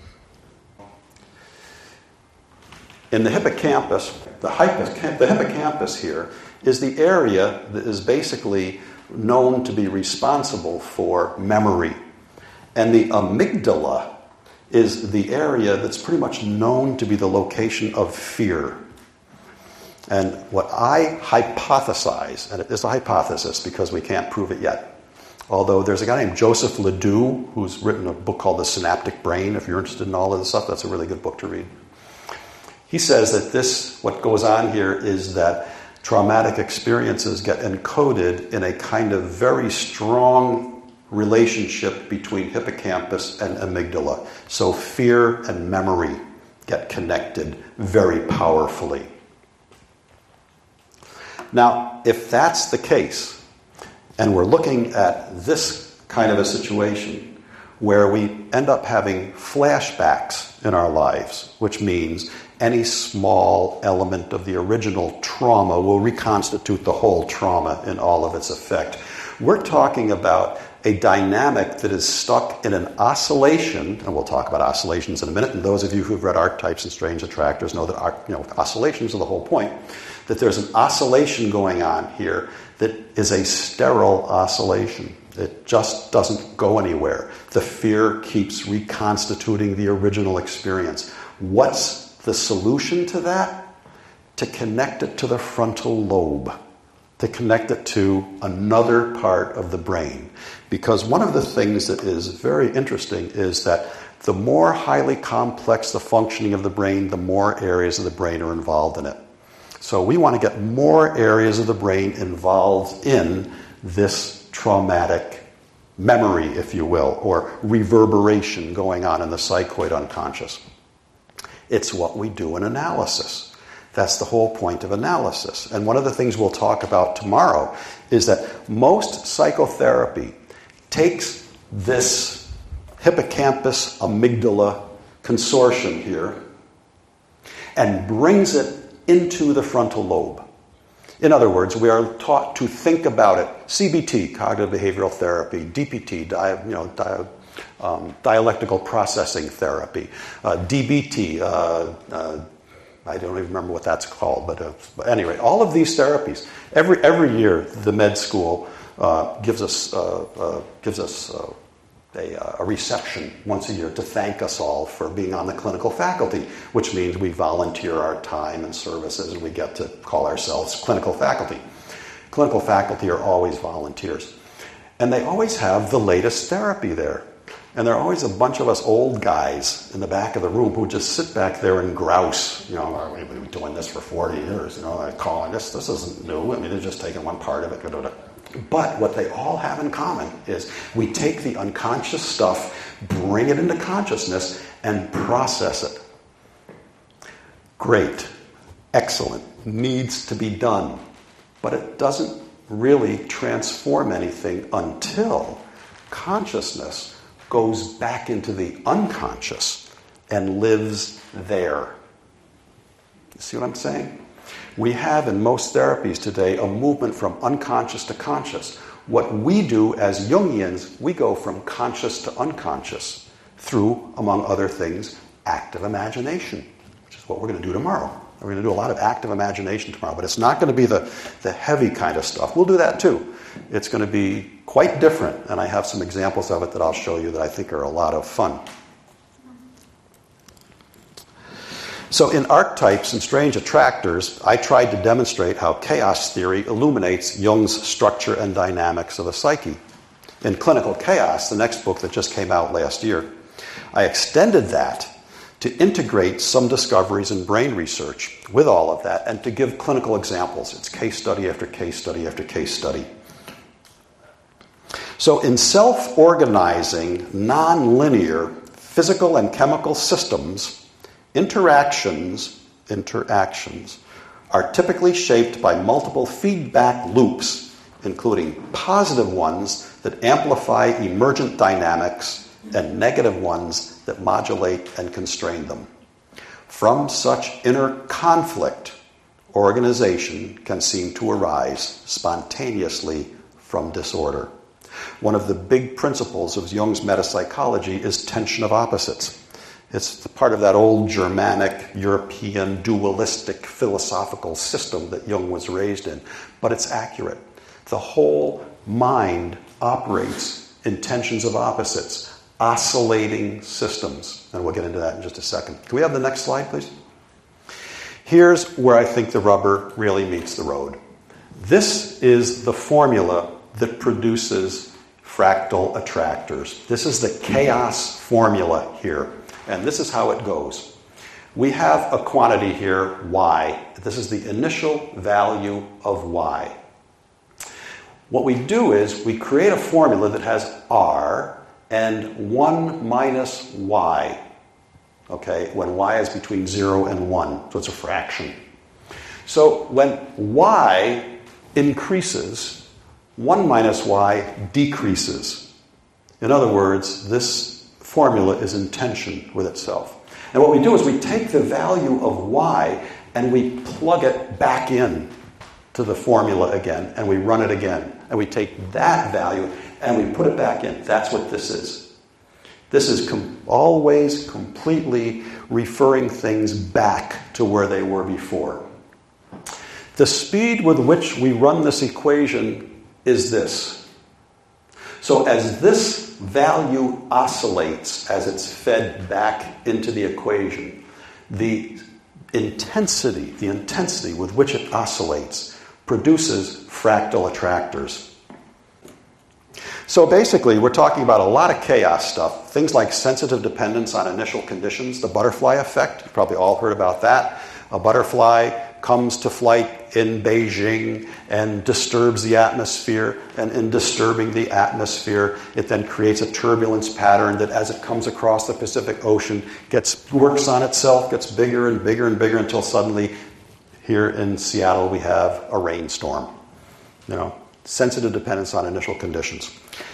S3: In the hippocampus. The, hippocamp- the hippocampus here is the area that is basically known to be responsible for memory. And the amygdala is the area that's pretty much known to be the location of fear. And what I hypothesize, and it is a hypothesis because we can't prove it yet, although there's a guy named Joseph Ledoux who's written a book called The Synaptic Brain. If you're interested in all of this stuff, that's a really good book to read. He says that this, what goes on here is that traumatic experiences get encoded in a kind of very strong relationship between hippocampus and amygdala. So fear and memory get connected very powerfully. Now, if that's the case, and we're looking at this kind of a situation where we end up having flashbacks in our lives, which means any small element of the original trauma will reconstitute the whole trauma in all of its effect. We're talking about a dynamic that is stuck in an oscillation, and we'll talk about oscillations in a minute, and those of you who've read Archetypes and Strange Attractors know that, you know, oscillations are the whole point, that there's an oscillation going on here that is a sterile oscillation. It just doesn't go anywhere. The fear keeps reconstituting the original experience. What's the solution to that? To connect it to the frontal lobe, to connect it to another part of the brain. Because one of the things that is very interesting is that the more highly complex the functioning of the brain, the more areas of the brain are involved in it. So we want to get more areas of the brain involved in this traumatic memory, if you will, or reverberation going on in the psychoid unconscious. It's what we do in analysis. That's the whole point of analysis. And one of the things we'll talk about tomorrow is that most psychotherapy takes this hippocampus amygdala consortium here and brings it into the frontal lobe. In other words, we are taught to think about it. C B T, cognitive behavioral therapy, D P T, di, you know, di, um, dialectical processing therapy, uh, D B T, uh, uh, I don't even remember what that's called, but, uh, but anyway, all of these therapies. Every every year, the med school uh, gives us uh, uh, gives us uh, a, a reception once a year to thank us all for being on the clinical faculty, which means we volunteer our time and services and we get to call ourselves clinical faculty. Clinical faculty are always volunteers. And they always have the latest therapy there. And there are always a bunch of us old guys in the back of the room who just sit back there and grouse. You know, we've been doing this for forty years. You know, I call this. This isn't new. I mean, they're just taking one part of it. But what they all have in common is we take the unconscious stuff, bring it into consciousness, and process it. Great. Excellent. Needs to be done. But it doesn't really transform anything until consciousness goes back into the unconscious and lives there. You see what I'm saying? We have in most therapies today a movement from unconscious to conscious. What we do as Jungians, we go from conscious to unconscious through, among other things, active imagination, which is what we're going to do tomorrow. We're going to do a lot of active imagination tomorrow, but it's not going to be the, the heavy kind of stuff. We'll do that too. It's going to be quite different, and I have some examples of it that I'll show you that I think are a lot of fun. So in Archetypes and Strange Attractors, I tried to demonstrate how chaos theory illuminates Jung's structure and dynamics of the psyche. In Clinical Chaos, the next book that just came out last year, I extended that to integrate some discoveries in brain research with all of that and to give clinical examples. It's case study after case study after case study. So in self-organizing, non-linear physical and chemical systems, interactions, interactions are typically shaped by multiple feedback loops, including positive ones that amplify emergent dynamics and negative ones that modulate and constrain them. From such inner conflict, organization can seem to arise spontaneously from disorder. One of the big principles of Jung's metapsychology is tension of opposites. It's part of that old Germanic, European, dualistic philosophical system that Jung was raised in. But it's accurate. The whole mind operates in tensions of opposites, oscillating systems. And we'll get into that in just a second. Can we have the next slide, please? Here's where I think the rubber really meets the road. This is the formula that produces fractal attractors. This is the chaos formula here. And this is how it goes. We have a quantity here, y. This is the initial value of y. What we do is we create a formula that has r and one minus y. Okay, when y is between zero and one. So it's a fraction. So when y increases, one minus y decreases. In other words, this formula is in tension with itself. And what we do is we take the value of y and we plug it back in to the formula again, and we run it again. And we take that value and we put it back in. That's what this is. This is com- always completely referring things back to where they were before. The speed with which we run this equation is this. So as this value oscillates, as it's fed back into the equation, the intensity, the intensity with which it oscillates produces fractal attractors. So basically, we're talking about a lot of chaos stuff. Things like sensitive dependence on initial conditions, the butterfly effect. You've probably all heard about that. A butterfly comes to flight in Beijing and disturbs the atmosphere, and in disturbing the atmosphere, it then creates a turbulence pattern that as it comes across the Pacific Ocean, gets works on itself, gets bigger and bigger and bigger until suddenly here in Seattle we have a rainstorm. You know, sensitive dependence on initial conditions.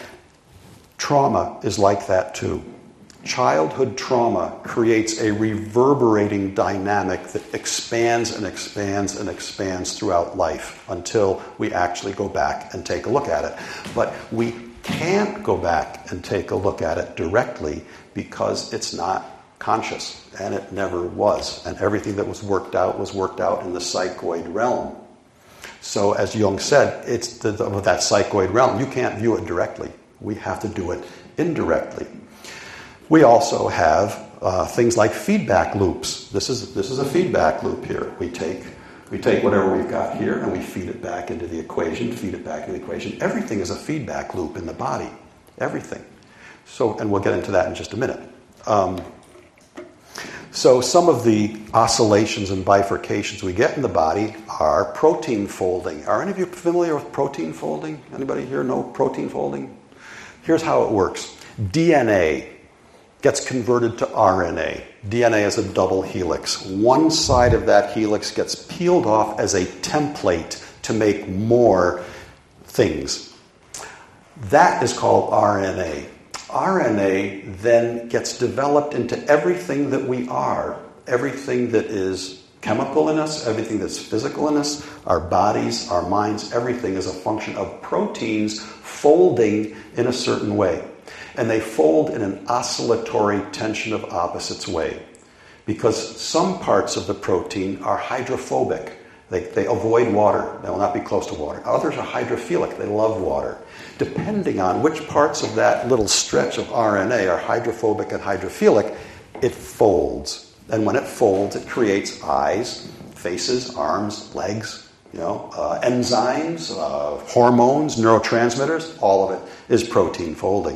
S3: Trauma is like that too. Childhood trauma creates a reverberating dynamic that expands and expands and expands throughout life until we actually go back and take a look at it. But we can't go back and take a look at it directly because it's not conscious, and it never was. And everything that was worked out was worked out in the psychoid realm. So as Jung said, it's the, the, that psychoid realm. You can't view it directly. We have to do it indirectly. We also have uh, things like feedback loops. This is this is a feedback loop here. We take we take whatever we've got here and we feed it back into the equation, feed it back into the equation. Everything is a feedback loop in the body. Everything. So, and we'll get into that in just a minute. Um, so some of the oscillations and bifurcations we get in the body are protein folding. Are any of you familiar with protein folding? Anybody here know protein folding? Here's how it works. D N A gets converted to R N A. D N A is a double helix. One side of that helix gets peeled off as a template to make more things. That is called R N A. R N A then gets developed into everything that we are, everything that is chemical in us, everything that's physical in us, our bodies, our minds, everything is a function of proteins folding in a certain way. And they fold in an oscillatory tension of opposites way. Because some parts of the protein are hydrophobic. They, they avoid water. They will not be close to water. Others are hydrophilic. They love water. Depending on which parts of that little stretch of R N A are hydrophobic and hydrophilic, it folds. And when it folds, it creates eyes, faces, arms, legs, you know, uh, enzymes, uh, hormones, neurotransmitters. All of it is protein folding.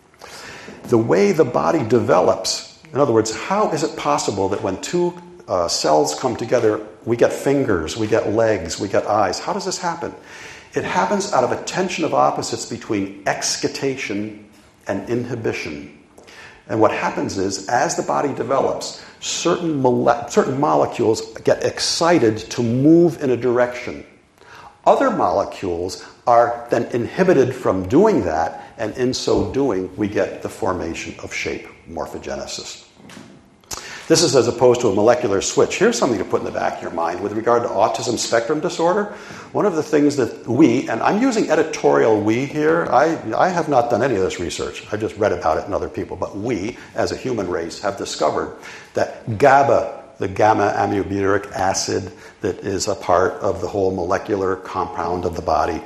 S3: The way the body develops, in other words, how is it possible that when two uh, cells come together, we get fingers, we get legs, we get eyes? How does this happen? It happens out of a tension of opposites between excitation and inhibition. And what happens is, as the body develops, certain, mole- certain molecules get excited to move in a direction. Other molecules are then inhibited from doing that, and in so doing, we get the formation of shape, morphogenesis. This is as opposed to a molecular switch. Here's something to put in the back of your mind with regard to autism spectrum disorder. One of the things that we, and I'm using editorial we here, I, I have not done any of this research. I've just read about it in other people, but we, as a human race, have discovered that GABA, the gamma-aminobutyric acid that is a part of the whole molecular compound of the body,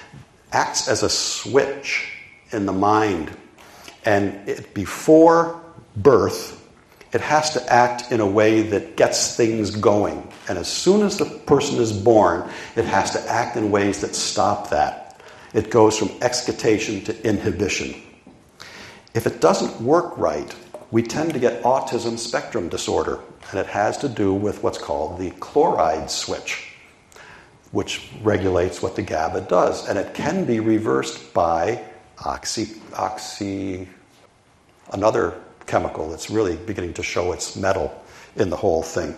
S3: acts as a switch in the mind. And it, before birth, it has to act in a way that gets things going. And as soon as the person is born, it has to act in ways that stop that. It goes from excitation to inhibition. If it doesn't work right, we tend to get autism spectrum disorder. And it has to do with what's called the chloride switch, which regulates what the GABA does. And it can be reversed by oxy, oxy, another chemical that's really beginning to show its mettle in the whole thing.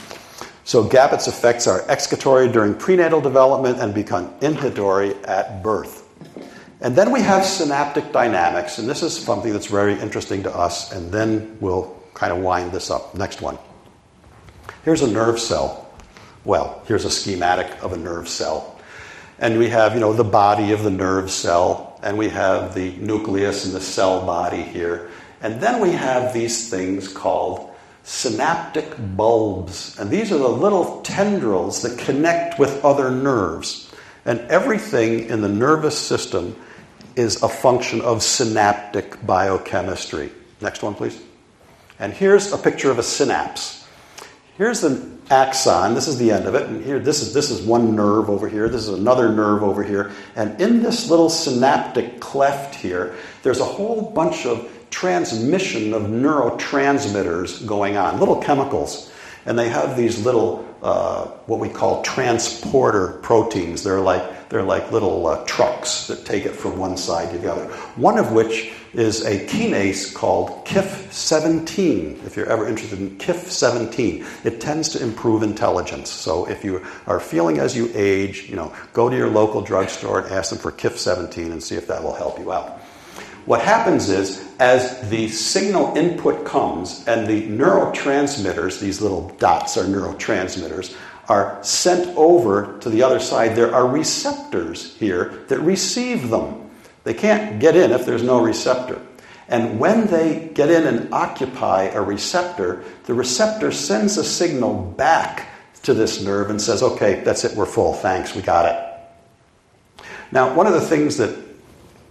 S3: So GABA's effects are excitatory during prenatal development and become inhibitory at birth. And then we have synaptic dynamics, and this is something that's very interesting to us, and then we'll kind of wind this up. Next one. Here's a nerve cell. Well, here's a schematic of a nerve cell. And we have, you know, the body of the nerve cell, and we have the nucleus and the cell body here. And then we have these things called synaptic bulbs. And these are the little tendrils that connect with other nerves. And everything in the nervous system is a function of synaptic biochemistry. Next one, please. And here's a picture of a synapse. Here's an axon. This is the end of it. And here, this is, this is one nerve over here. This is another nerve over here. And in this little synaptic cleft here, there's a whole bunch of transmission of neurotransmitters going on, little chemicals. And they have these little, uh, what we call transporter proteins. They're like, they're like little uh, trucks that take it from one side to the other. One of which is a kinase called K I F seventeen. If you're ever interested in K I F seventeen, it tends to improve intelligence. So if you are feeling as you age, you know, go to your local drugstore and ask them for K I F seventeen and see if that will help you out. What happens is, as the signal input comes and the neurotransmitters, these little dots are neurotransmitters, are sent over to the other side, there are receptors here that receive them. They can't get in if there's no receptor. And when they get in and occupy a receptor, the receptor sends a signal back to this nerve and says, okay, that's it, we're full, thanks, we got it. Now, one of the things that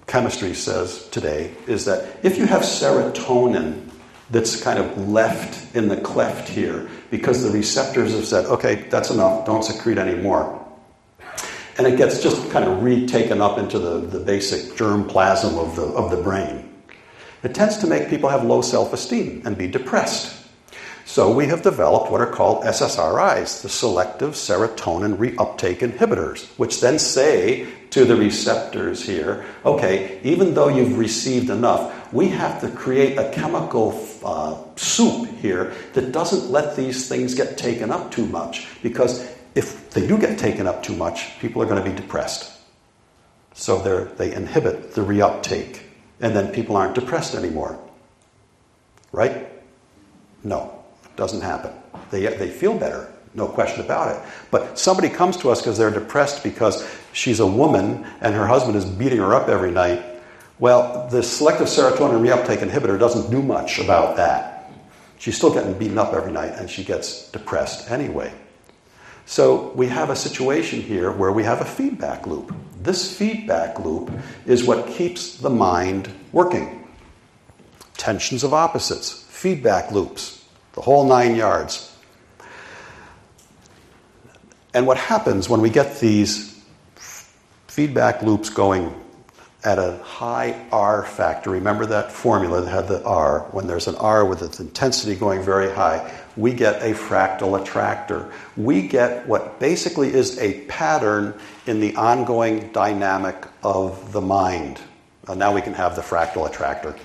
S3: chemistry says today is that if you have serotonin that's kind of left in the cleft here because the receptors have said, okay, that's enough, don't secrete anymore. And it gets just kind of retaken up into the, the basic germplasm of the, of the brain. It tends to make people have low self-esteem and be depressed. So we have developed what are called S S R Is, the selective serotonin reuptake inhibitors, which then say to the receptors here, okay, even though you've received enough, we have to create a chemical uh, soup here that doesn't let these things get taken up too much, because if they do get taken up too much, people are going to be depressed. So they're, they inhibit the reuptake, and then people aren't depressed anymore. Right? No. Doesn't happen. They, they feel better, no question about it. But somebody comes to us because they're depressed because she's a woman and her husband is beating her up every night. Well, the selective serotonin reuptake inhibitor doesn't do much about that. She's still getting beaten up every night and she gets depressed anyway. So we have a situation here where we have a feedback loop. This feedback loop is what keeps the mind working. Tensions of opposites, feedback loops. The whole nine yards. And what happens when we get these feedback loops going at a high R factor, remember that formula that had the R, when there's an R with its intensity going very high, we get a fractal attractor. We get what basically is a pattern in the ongoing dynamic of the mind. Uh, now we can have the fractal attractor.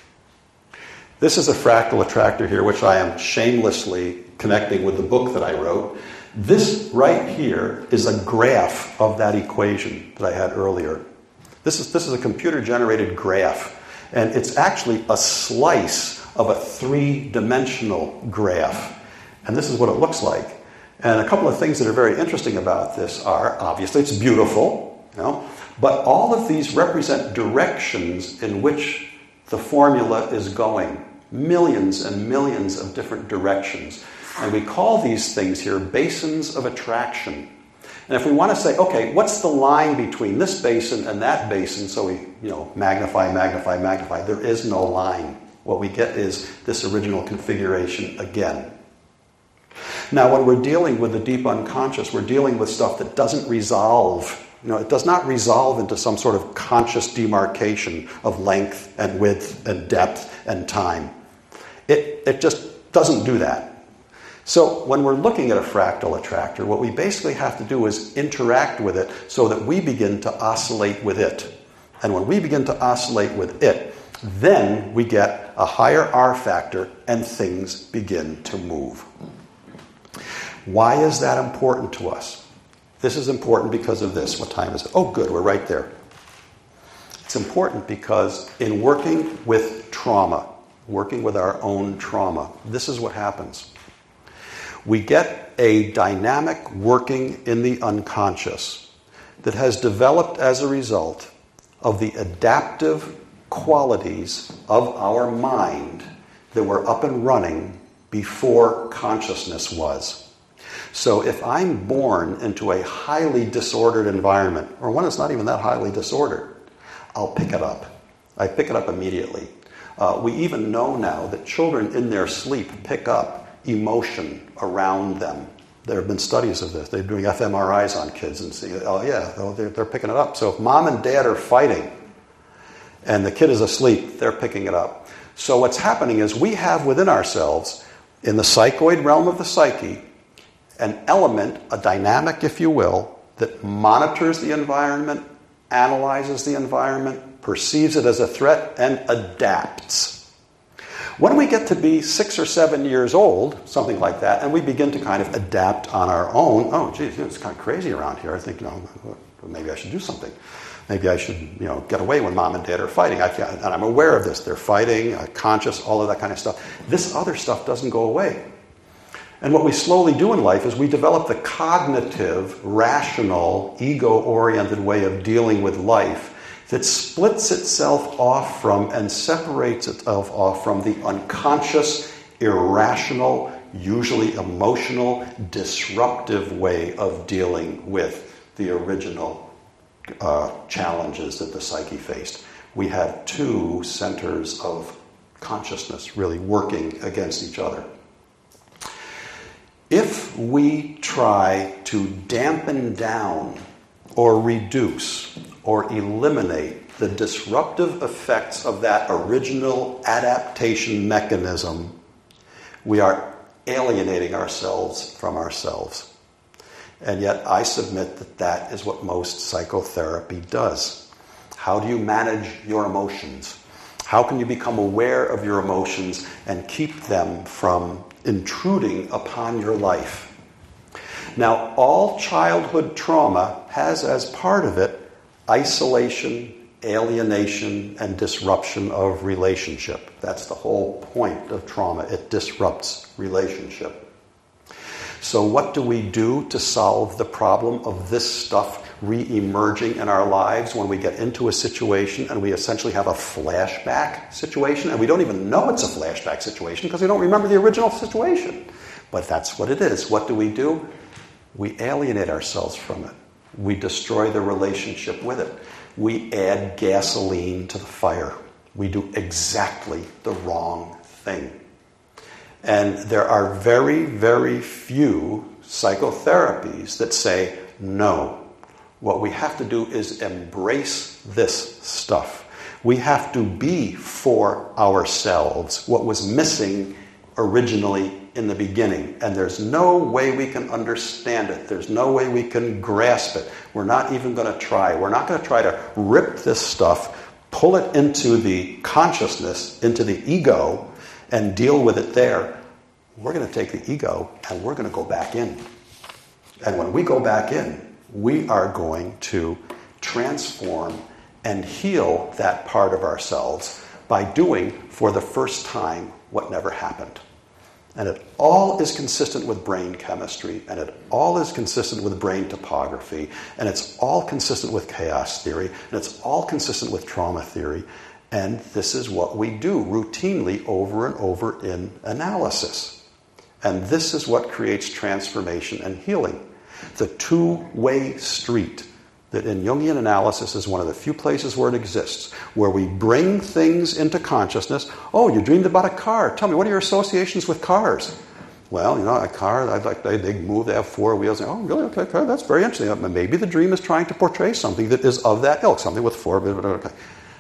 S3: This is a fractal attractor here, which I am shamelessly connecting with the book that I wrote. This right here is a graph of that equation that I had earlier. This is, this is a computer-generated graph, and it's actually a slice of a three-dimensional graph. And this is what it looks like. And a couple of things that are very interesting about this are, obviously, it's beautiful, you know, but all of these represent directions in which the formula is going. Millions and millions of different directions. And we call these things here basins of attraction. And if we want to say, okay, what's the line between this basin and that basin? So we, you know, magnify, magnify, magnify. There is no line. What we get is this original configuration again. Now, when we're dealing with the deep unconscious, we're dealing with stuff that doesn't resolve. You know, it does not resolve into some sort of conscious demarcation of length and width and depth and time. It, it just doesn't do that. So when we're looking at a fractal attractor, what we basically have to do is interact with it so that we begin to oscillate with it. And when we begin to oscillate with it, then we get a higher R factor and things begin to move. Why is that important to us? This is important because of this. What time is it? Oh, good, we're right there. It's important because in working with trauma, working with our own trauma, this is what happens. We get a dynamic working in the unconscious that has developed as a result of the adaptive qualities of our mind that were up and running before consciousness was. So if I'm born into a highly disordered environment, or one that's not even that highly disordered, I'll pick it up. I pick it up immediately. Uh, we even know now that children in their sleep pick up emotion around them. There have been studies of this. They're doing f M R Is on kids and see, oh yeah, they're, they're picking it up. So if mom and dad are fighting and the kid is asleep, they're picking it up. So what's happening is we have within ourselves, in the psychoid realm of the psyche, an element, a dynamic, if you will, that monitors the environment, analyzes the environment, perceives it as a threat, and adapts. When we get to be six or seven years old, something like that, and we begin to kind of adapt on our own, oh, geez, it's kind of crazy around here. I think, you know, maybe I should do something. Maybe I should, you know, get away when mom and dad are fighting. I can't, and I'm aware of this. They're fighting, uh, conscious, all of that kind of stuff. This other stuff doesn't go away. And what we slowly do in life is we develop the cognitive, rational, ego-oriented way of dealing with life that splits itself off from and separates itself off from the unconscious, irrational, usually emotional, disruptive way of dealing with the original uh, challenges that the psyche faced. we have two centers of consciousness really working against each other. If we try to dampen down or reduce or eliminate the disruptive effects of that original adaptation mechanism, we are alienating ourselves from ourselves. And yet I submit that that is what most psychotherapy does. How do you manage your emotions? How can you become aware of your emotions and keep them from intruding upon your life? Now, all childhood trauma has as part of it isolation, alienation, and disruption of relationship. That's the whole point of trauma. It disrupts relationship. So what do we do to solve the problem of this stuff re-emerging in our lives when we get into a situation and we essentially have a flashback situation, and we don't even know it's a flashback situation because we don't remember the original situation? But that's what it is. What do we do? We alienate ourselves from it. We destroy the relationship with it. We add gasoline to the fire. We do exactly the wrong thing. And there are very, very few psychotherapies that say, no, what we have to do is embrace this stuff. We have to be for ourselves what was missing originally in the beginning. And there's no way we can understand it. There's no way we can grasp it. We're not even going to try. We're not going to try to rip this stuff, pull it into the consciousness, into the ego, and deal with it there. We're going to take the ego and we're going to go back in. And when we go back in, we are going to transform and heal that part of ourselves by doing for the first time what never happened. And it all is consistent with brain chemistry, and it all is consistent with brain topography, and it's all consistent with chaos theory, and it's all consistent with trauma theory. And this is what we do routinely over and over in analysis. And this is what creates transformation and healing. The two-way street that in Jungian analysis is one of the few places where it exists, where we bring things into consciousness. Oh, you dreamed about a car. Tell me, what are your associations with cars? Well, you know, a car, I'd like they, they move, they have four wheels. Oh, really? Okay, okay, that's very interesting. Maybe the dream is trying to portray something that is of that ilk, something with four. Okay.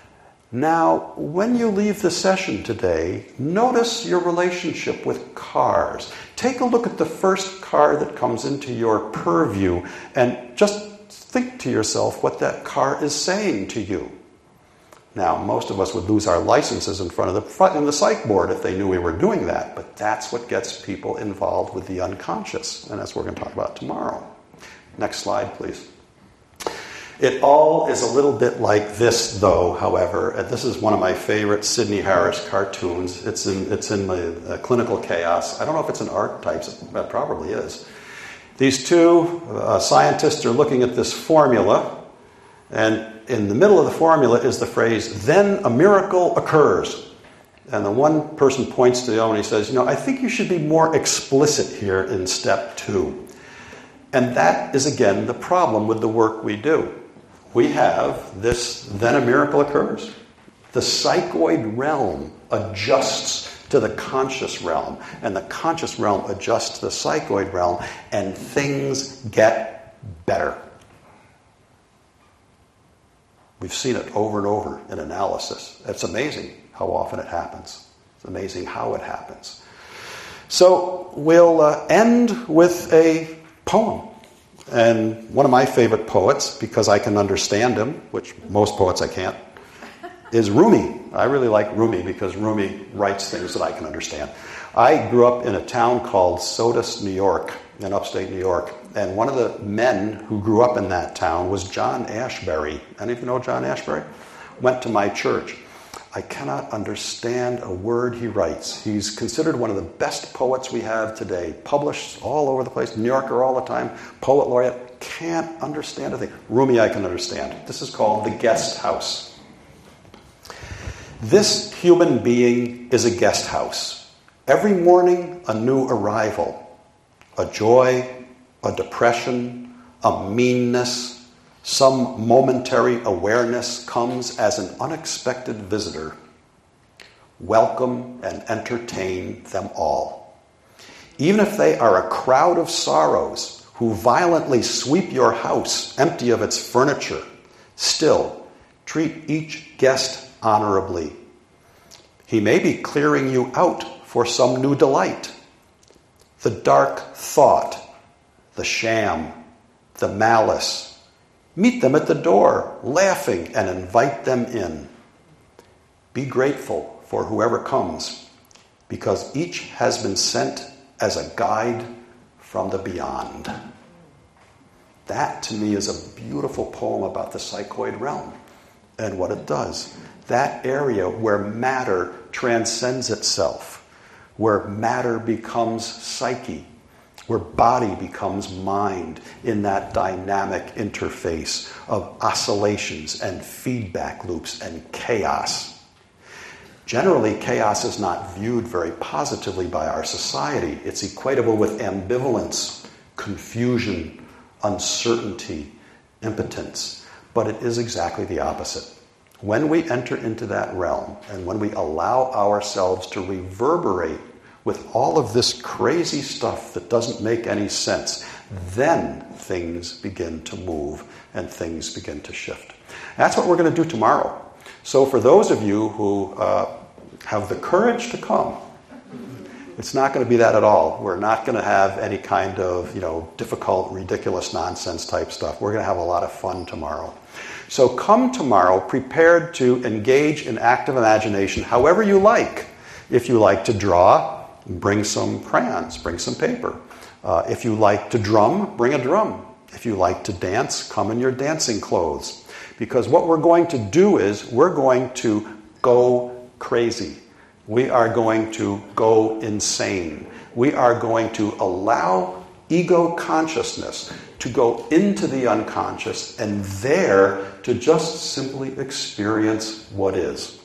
S3: Now, when you leave the session today, notice your relationship with cars. Take a look at the first car that comes into your purview and just think to yourself what that car is saying to you. Now, most of us would lose our licenses in front of the in the psych board if they knew we were doing that, but that's what gets people involved with the unconscious, and that's what we're going to talk about tomorrow. Next slide, please. It all is a little bit like this, though, however. And this is one of my favorite Sidney Harris cartoons. It's in, it's in the uh, Clinical Chaos. I don't know if it's an archetype. It probably is. These two uh, scientists are looking at this formula, and in the middle of the formula is the phrase, "Then a miracle occurs." And the one person points to the other and he says, you know, I think you should be more explicit here in step two. And that is, again, the problem with the work we do. We have this, then a miracle occurs. The psychoid realm adjusts to the conscious realm, and the conscious realm adjusts to the psychoid realm, and things get better. We've seen it over and over in analysis. It's amazing how often it happens. It's amazing how it happens. So we'll uh, end with a poem. And one of my favorite poets, because I can understand him, which most poets I can't, is Rumi. I really like Rumi because Rumi writes things that I can understand. I grew up in a town called Sodus, New York, in upstate New York. And one of the men who grew up in that town was John Ashbery. Any of you know John Ashbery? Went to my church. I cannot understand a word he writes. He's considered one of the best poets we have today. Published all over the place. New Yorker all the time. Poet laureate. Can't understand a thing. Rumi I can understand. This is called The Guest House. This human being is a guest house. Every morning, a new arrival. A joy, a depression, a meanness, Some momentary awareness comes as an unexpected visitor. Welcome and entertain them all. Even if they are a crowd of sorrows who violently sweep your house empty of its furniture, still treat each guest honorably. He may be clearing you out for some new delight. The dark thought, the sham, the malice. Meet them at the door, laughing, and invite them in. Be grateful for whoever comes, because each has been sent as a guide from the beyond. That, to me, is a beautiful poem about the psychoid realm and what it does. That area where matter transcends itself, where matter becomes psyche, where body becomes mind in that dynamic interface of oscillations and feedback loops and chaos. Generally, chaos is not viewed very positively by our society. It's equatable with ambivalence, confusion, uncertainty, impotence. But it is exactly the opposite. When we enter into that realm and when we allow ourselves to reverberate with all of this crazy stuff that doesn't make any sense, then things begin to move and things begin to shift. That's what we're going to do tomorrow. So for those of you who uh, have the courage to come, it's not going to be that at all. We're not going to have any kind of, you know, difficult, ridiculous nonsense type stuff. We're going to have a lot of fun tomorrow. So come tomorrow prepared to engage in active imagination however you like. If you like to draw, bring some crayons, bring some paper. Uh, if you like to drum, bring a drum. If you like to dance, come in your dancing clothes. Because what we're going to do is we're going to go crazy. We are going to go insane. We are going to allow ego consciousness to go into the unconscious and there to just simply experience what is.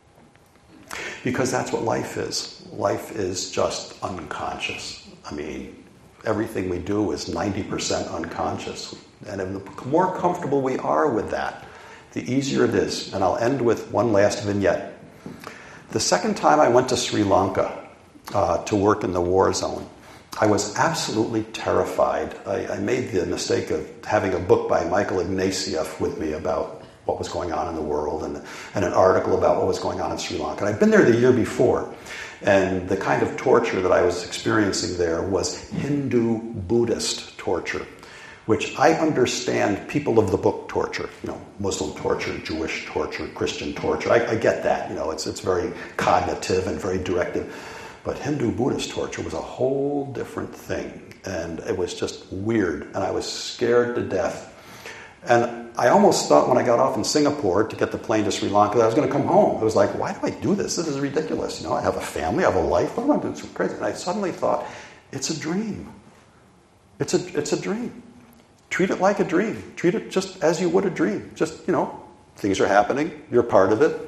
S3: Because that's what life is. Life is just unconscious. I mean, everything we do is ninety percent unconscious. And the more comfortable we are with that, the easier it is. And I'll end with one last vignette. The second time I went to Sri Lanka uh, to work in the war zone, I was absolutely terrified. I, I made the mistake of having a book by Michael Ignatieff with me about what was going on in the world and, and an article about what was going on in Sri Lanka. And I'd been there the year before. And the kind of torture that I was experiencing there was Hindu-Buddhist torture, which I understand people of the book torture, you know, Muslim torture, Jewish torture, Christian torture. I, I get that, you know, it's it's very cognitive and very directive. But Hindu-Buddhist torture was a whole different thing. And it was just weird. And I was scared to death. And I almost thought when I got off in Singapore to get the plane to Sri Lanka that I was going to come home. I was like, why do I do this? This is ridiculous. You know, I have a family, I have a life. What am I doing? It's crazy. And I suddenly thought, it's a dream. It's a it's a dream. Treat it like a dream. Treat it just as you would a dream. Just, you know, things are happening. You're part of it.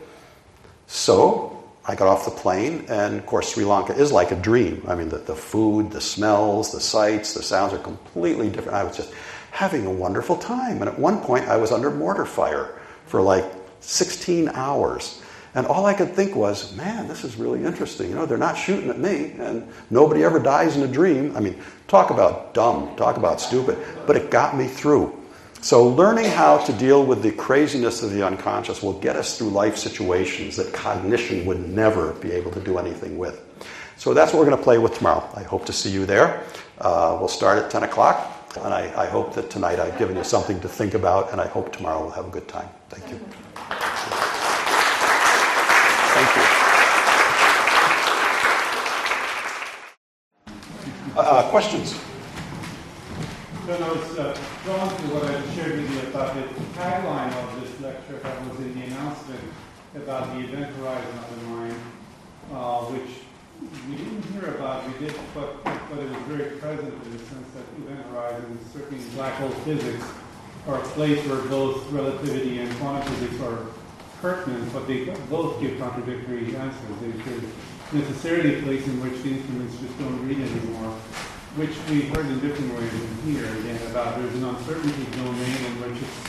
S3: So I got off the plane, and of course Sri Lanka is like a dream. I mean, the, the food, the smells, the sights, the sounds are completely different. I was just having a wonderful time. And at one point, I was under mortar fire for like sixteen hours. And all I could think was, man, this is really interesting. You know, they're not shooting at me, and nobody ever dies in a dream. I mean, talk about dumb, talk about stupid. But it got me through. So learning how to deal with the craziness of the unconscious will get us through life situations that cognition would never be able to do anything with. So that's what we're going to play with tomorrow. I hope to see you there. Uh, we'll start at ten o'clock. And I, I hope that tonight I've given you something to think about, and I hope tomorrow we'll have a good time. Thank you. Thank you. Uh, questions?
S4: So I was uh, drawn to what I shared with you about the tagline of this lecture that was in the announcement about the event horizon of the mind, uh, which we didn't hear about, we did, but, but it was very present in the sense that event horizons, certainly in black hole physics, are a place where both relativity and quantum physics are pertinent, but they both give contradictory answers. They should necessarily a place in which the instruments just don't read anymore, which we heard in different ways in here, again, about there's an uncertainty domain in which it's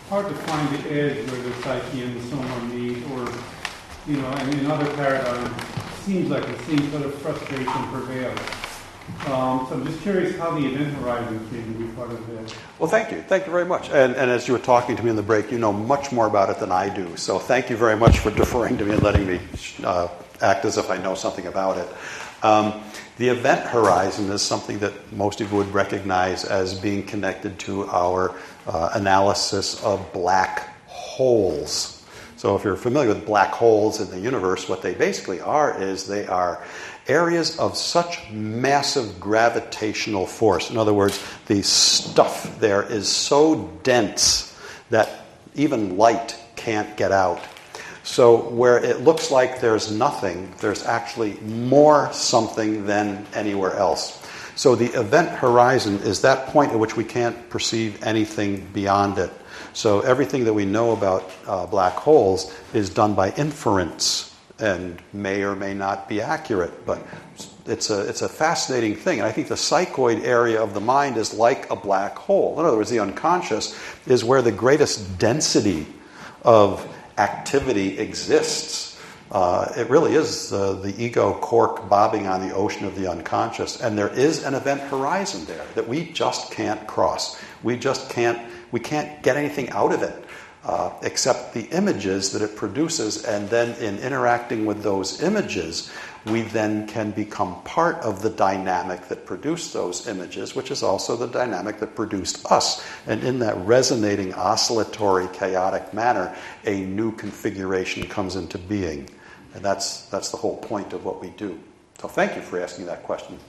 S4: hard to find the edge where the psyche and the soma meet, or, you know, and in other paradigms, it seems like the same sort of frustration prevails. Um, so I'm just curious how the event horizon came to be part of this.
S3: Well, thank you. Thank you very much. And, and as you were talking to me in the break, you know much more about it than I do. So thank you very much for deferring to me and letting me uh, act as if I know something about it. Um, the event horizon is something that most of you would recognize as being connected to our uh, analysis of black holes. So if you're familiar with black holes in the universe, what they basically are is they are areas of such massive gravitational force. In other words, the stuff there is so dense that even light can't get out. So where it looks like there's nothing, there's actually more something than anywhere else. So the event horizon is that point at which we can't perceive anything beyond it. So everything that we know about uh, black holes is done by inference, and may or may not be accurate, but it's a it's a fascinating thing. And I think the psychoid area of the mind is like a black hole. In other words, the unconscious is where the greatest density of activity exists. Uh, it really is uh, the ego cork bobbing on the ocean of the unconscious, and there is an event horizon there that we just can't cross. We just can't we can't get anything out of it. Uh, except the images that it produces, and then in interacting with those images, we then can become part of the dynamic that produced those images, which is also the dynamic that produced us. And in that resonating, oscillatory, chaotic manner, a new configuration comes into being. And that's that's the whole point of what we do. So thank you for asking that question.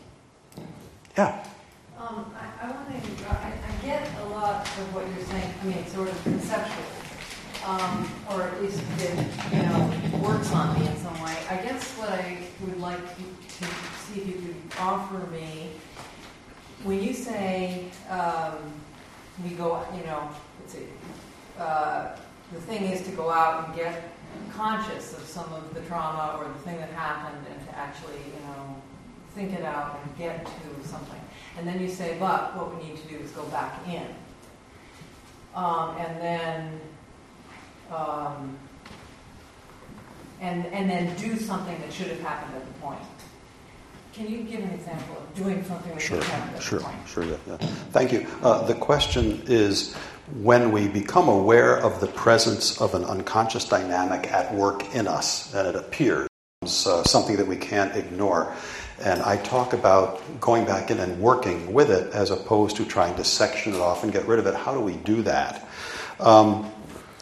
S3: Yeah?
S5: Um, I, I want to, I, I get a lot of what you're saying, I mean, sort of conceptual. Um, or at least it, you know, works on me in some way. I guess what I would like to, to see if you could offer me, when you say um, we go, you know, let's see, uh, the thing is to go out and get conscious of some of the trauma or the thing that happened, and to actually, you know, think it out and get to something. And then you say, but what we need to do is go back in. Um, and then Um, and and then do something that should have happened at the point. Can you give an example of doing something that
S3: Sure,
S5: should have happened at
S3: sure,
S5: the point?
S3: sure, yeah, yeah. Thank you. Uh, the question is, when we become aware of the presence of an unconscious dynamic at work in us, and it appears uh, something that we can't ignore. And I talk about going back in and working with it as opposed to trying to section it off and get rid of it. How do we do that? Um,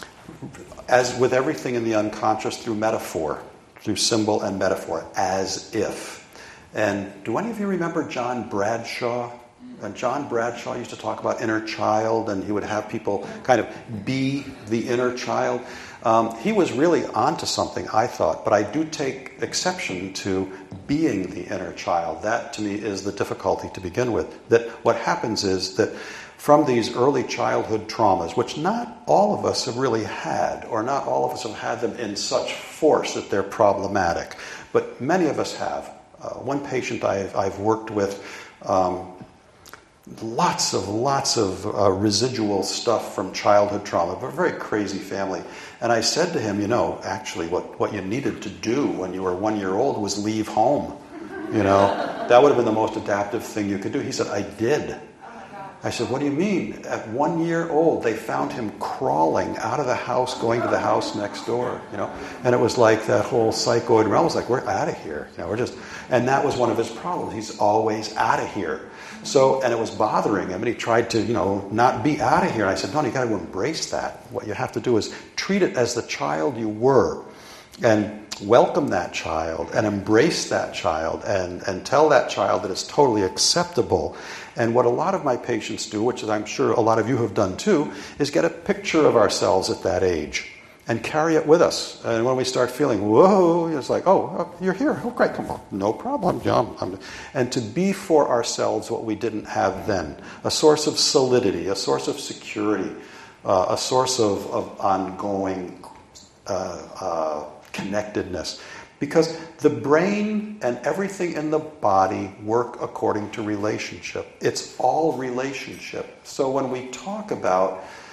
S3: As with everything in the unconscious, through metaphor, through symbol and metaphor, as if. And do any of you remember John Bradshaw? And John Bradshaw used to talk about inner child, and he would have people kind of be the inner child. Um, he was really onto something, I thought, but I do take exception to being the inner child. That, to me, is the difficulty to begin with. That what happens is that from these early childhood traumas, which not all of us have really had, or not all of us have had them in such force that they're problematic, but many of us have. Uh, one patient I've, I've worked with, um, lots of, lots of uh, residual stuff from childhood trauma, but a very crazy family. And I said to him, you know, actually what, what you needed to do when you were one year old was leave home. You know, that would have been the most adaptive thing you could do. He said, I did. I said, what do you mean? At one year old, they found him crawling out of the house, going to the house next door, you know? And it was like that whole psychoid realm was like, we're out of here. You know, we're just, and that was one of his problems. He's always out of here. So, and it was bothering him, and he tried to, you know, not be out of here. And I said, no, you got to embrace that. What you have to do is treat it as the child you were, and welcome that child, and embrace that child, and, and tell that child that it's totally acceptable. And what a lot of my patients do, which I'm sure a lot of you have done too, is get a picture of ourselves at that age and carry it with us. And when we start feeling, whoa, it's like, oh, you're here. Oh, great, come on. No problem. Yeah, I'm, and to be for ourselves what we didn't have then. A source of solidity, a source of security, uh, a source of, of ongoing uh, uh, connectedness. Because the brain and everything in the body work according to relationship. It's all relationship. So when we talk about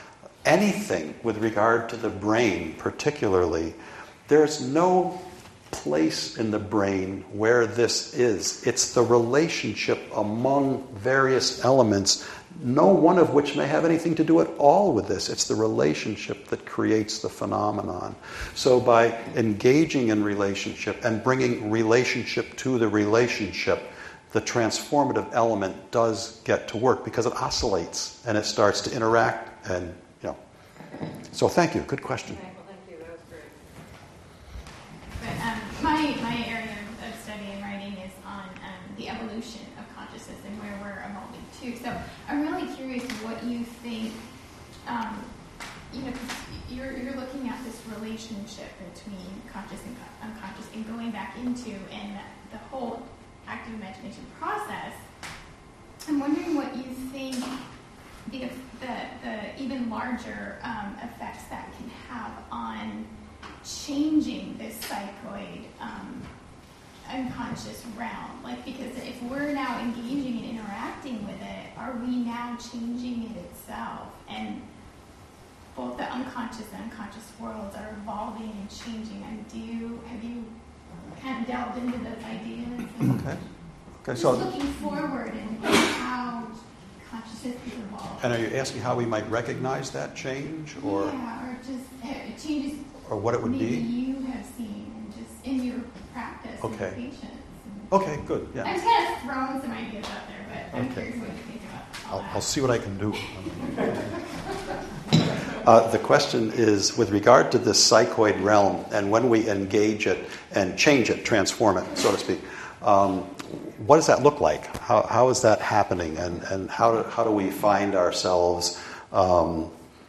S3: anything with regard to the brain particularly, there's no place in the brain where this is. It's the relationship among various elements, no one of which may have anything to do at all with this. It's the relationship that creates the phenomenon. So by engaging in relationship and bringing relationship to the relationship, the transformative element does get to work because it oscillates and it starts to interact. And you know, so thank you. Good question.
S5: Okay, well, thank you. That was great.
S6: But, um, my, my area of study and writing is on um, the evolution of consciousness and where we're evolving to. So I'm really curious what you think, um, you know, 'cause you're, you're looking at this relationship between conscious and unconscious and going back into and the whole active imagination process. I'm wondering what you think the, the, the even larger um, effects that can have on changing this psychoid um, unconscious realm. Like, because if we're now engaging and interacting with it, are we now changing it itself? And both the unconscious and unconscious worlds are evolving and changing. And do you, have you kind of delved into those ideas? And
S3: Okay. Okay.
S6: just
S3: So,
S6: looking forward and how consciousness is evolving.
S3: and are you asking how we might recognize that change, or
S6: yeah, or just uh, changes
S3: or what it would
S6: maybe
S3: be?
S6: you have seen and just in your practice
S3: Okay.
S6: and patients. And
S3: Okay. Good. Yeah.
S6: I'm just kind of throwing some ideas out there, but I'm
S3: Okay.
S6: curious what you think about all
S3: I'll,
S6: that.
S3: I'll see what I can do. Uh, the question is with regard to this psychoid realm and when we engage it and change it, transform it, so to speak. Um, what does that look like? How, how is that happening? And, and how, do, how do we find ourselves um,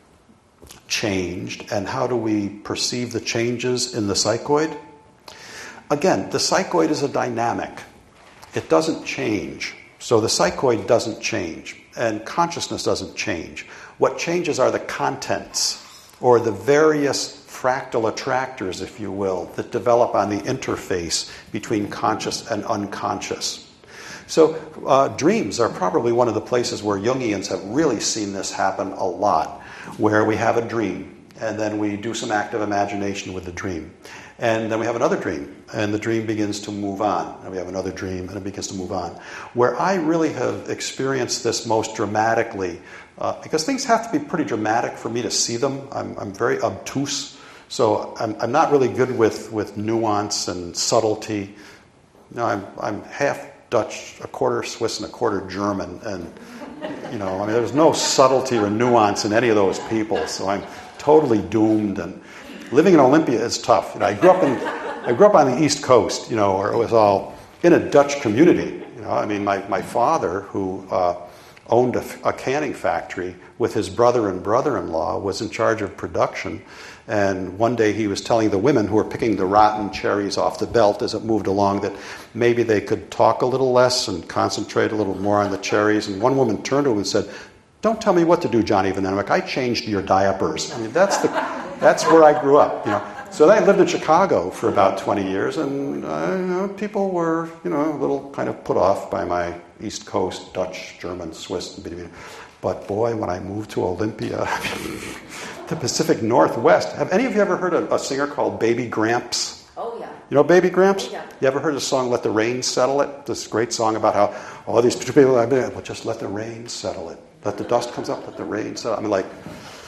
S3: changed? And how do we perceive the changes in the psychoid? Again, the psychoid is a dynamic. It doesn't change. So the psychoid doesn't change. And consciousness doesn't change. What changes are the contents, or the various fractal attractors, if you will, that develop on the interface between conscious and unconscious. So uh, dreams are probably one of the places where Jungians have really seen this happen a lot, where we have a dream, and then we do some active imagination with the dream. And then we have another dream, and the dream begins to move on. And we have another dream, and it begins to move on. Where I really have experienced this most dramatically, uh, because things have to be pretty dramatic for me to see them. I'm, I'm very obtuse, so I'm, I'm not really good with, with nuance and subtlety. You know, I'm, I'm half Dutch, a quarter Swiss, and a quarter German, and you know, I mean, there's no subtlety or nuance in any of those people. So I'm totally doomed. And living in Olympia is tough. You know, I grew up in, I grew up on the East Coast, you know, where it was all in a Dutch community. You know, I mean, my, my father, who uh, owned a, a canning factory with his brother and brother-in-law, was in charge of production. And one day he was telling the women who were picking the rotten cherries off the belt as it moved along that maybe they could talk a little less and concentrate a little more on the cherries. And one woman turned to him and said, "Don't tell me what to do, Johnny Van Emmerik. I changed your diapers." I mean, that's the, that's where I grew up, you know. So then I lived in Chicago for about twenty years, and uh, you know, people were, you know, a little kind of put off by my East Coast Dutch, German, Swiss. But boy, when I moved to Olympia, the Pacific Northwest. Have any of you ever heard of a singer called Baby Gramps?
S7: Oh, yeah.
S3: You know Baby Gramps?
S7: Yeah.
S3: You ever heard the song "Let the Rain Settle It"? This great song about how all these people I've been, well, just let the rain settle it. Let the dust comes up, let the rain settle. I mean, like,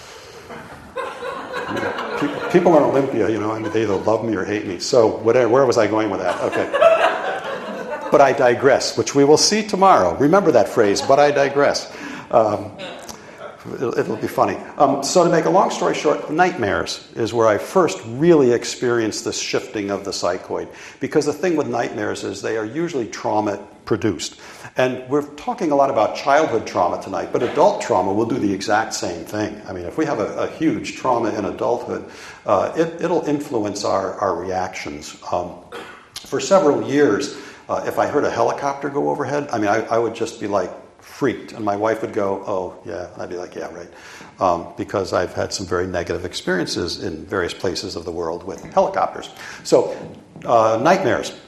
S3: I mean, people, people in Olympia, you know, I mean, they either love me or hate me. So whatever, where was I going with that? Okay. But I digress, which we will see tomorrow. Remember that phrase, but I digress. Um, it'll, it'll be funny. Um, so to make a long story short, nightmares is where I first really experienced this shifting of the psychoid. Because the thing with nightmares is they are usually trauma-produced. And we're talking a lot about childhood trauma tonight, but adult trauma will do the exact same thing. I mean, if we have a, a huge trauma in adulthood, uh, it, it'll influence our, our reactions. Um, for several years, uh, if I heard a helicopter go overhead, I mean, I, I would just be like, freaked, and my wife would go, "Oh, yeah," and I'd be like, "Yeah, right," um, because I've had some very negative experiences in various places of the world with helicopters. So, uh, nightmares.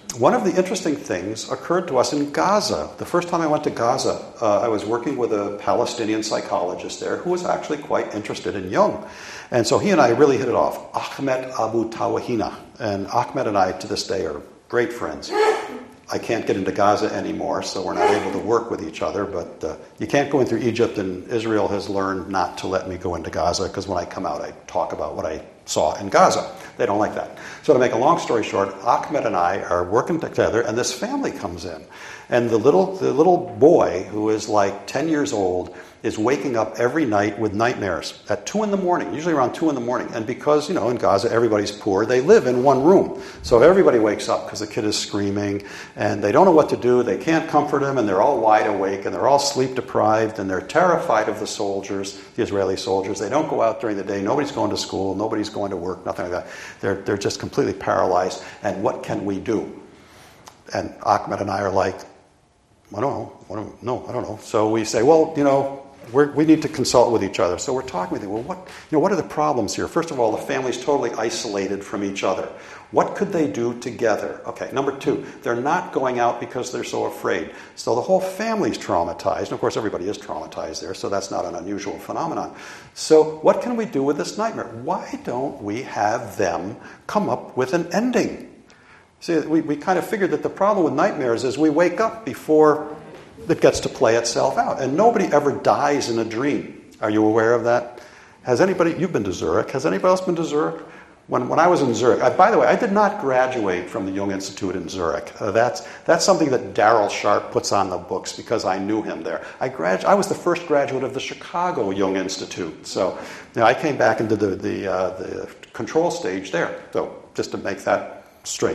S3: one of the interesting things occurred to us in Gaza. The first time I went to Gaza, uh, I was working with a Palestinian psychologist there who was actually quite interested in Jung. And so he and I really hit it off. Ahmed Abu Tawahina. And Ahmed and I, to this day, are great friends. I can't get into Gaza anymore, so we're not able to work with each other. But uh, you can't go in through Egypt, and Israel has learned not to let me go into Gaza, because when I come out, I talk about what I saw in Gaza. They don't like that. So to make a long story short, Ahmed and I are working together, and this family comes in. And the little the little boy, who is like ten years old, is waking up every night with nightmares at two in the morning, usually around two in the morning. And because, you know, in Gaza, everybody's poor, they live in one room. So everybody wakes up because the kid is screaming, and they don't know what to do. They can't comfort him, and they're all wide awake, and they're all sleep deprived, and they're terrified of the soldiers, the Israeli soldiers. They don't go out during the day. Nobody's going to school. Nobody's going to work, nothing like that. They're, they're just completely paralyzed. And what can we do? And Ahmed and I are like, I don't know. I don't, no, I don't know. So we say, well, you know, we're, we need to consult with each other. So we're talking with them. Well, what, you know, what are the problems here? First of all, the family's totally isolated from each other. What could they do together? Okay, number two, they're not going out because they're so afraid. So the whole family's traumatized. And of course, everybody is traumatized there, so that's not an unusual phenomenon. So what can we do with this nightmare? Why don't we have them come up with an ending? See, we, we kind of figured that the problem with nightmares is we wake up before it gets to play itself out. And nobody ever dies in a dream. Are you aware of that? Has anybody, you've been to Zurich. Has anybody else been to Zurich? When, when I was in Zurich, I, by the way, I did not graduate from the Jung Institute in Zurich. Uh, that's, that's something that Darrell Sharp puts on the books because I knew him there. I, gradu- I was the first graduate of the Chicago Jung Institute. So you know, I came back into the, the, uh, the control stage there. So just to make that straight.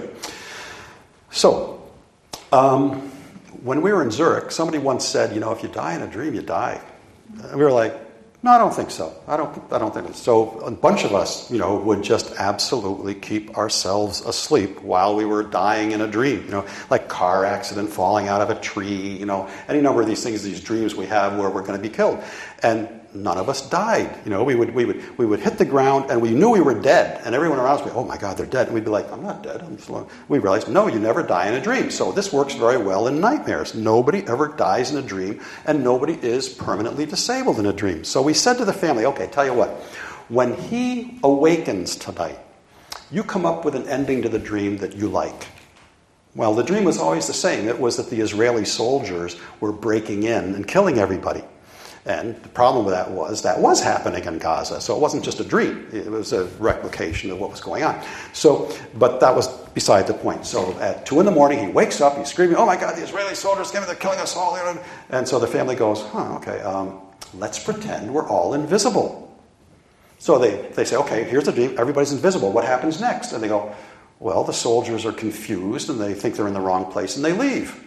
S3: So, um, when we were in Zurich, somebody once said, you know, if you die in a dream, you die. And we were like, no, I don't think so. I don't, I don't think so. A bunch of us, you know, would just absolutely keep ourselves asleep while we were dying in a dream. You know, like car accident, falling out of a tree, you know, any number of these things, these dreams we have where we're going to be killed. And none of us died. You know, we would we would we would hit the ground and we knew we were dead. And everyone around us would be, oh my God, they're dead. And we'd be like, I'm not dead. I'm slow. We realized, no, you never die in a dream. So this works very well in nightmares. Nobody ever dies in a dream, and nobody is permanently disabled in a dream. So we said to the family, okay, tell you what, when he awakens tonight, you come up with an ending to the dream that you like. Well, the dream was always the same. It was that the Israeli soldiers were breaking in and killing everybody. And the problem with that was that was happening in Gaza. So it wasn't just a dream. It was a replication of what was going on. So, but that was beside the point. So at two in the morning, he wakes up, he's screaming, oh my God, the Israeli soldiers came in, they're killing us all. And so the family goes, huh, okay, um, let's pretend we're all invisible. So they, they say, okay, here's the dream, everybody's invisible. What happens next? And they go, well, the soldiers are confused and they think they're in the wrong place and they leave.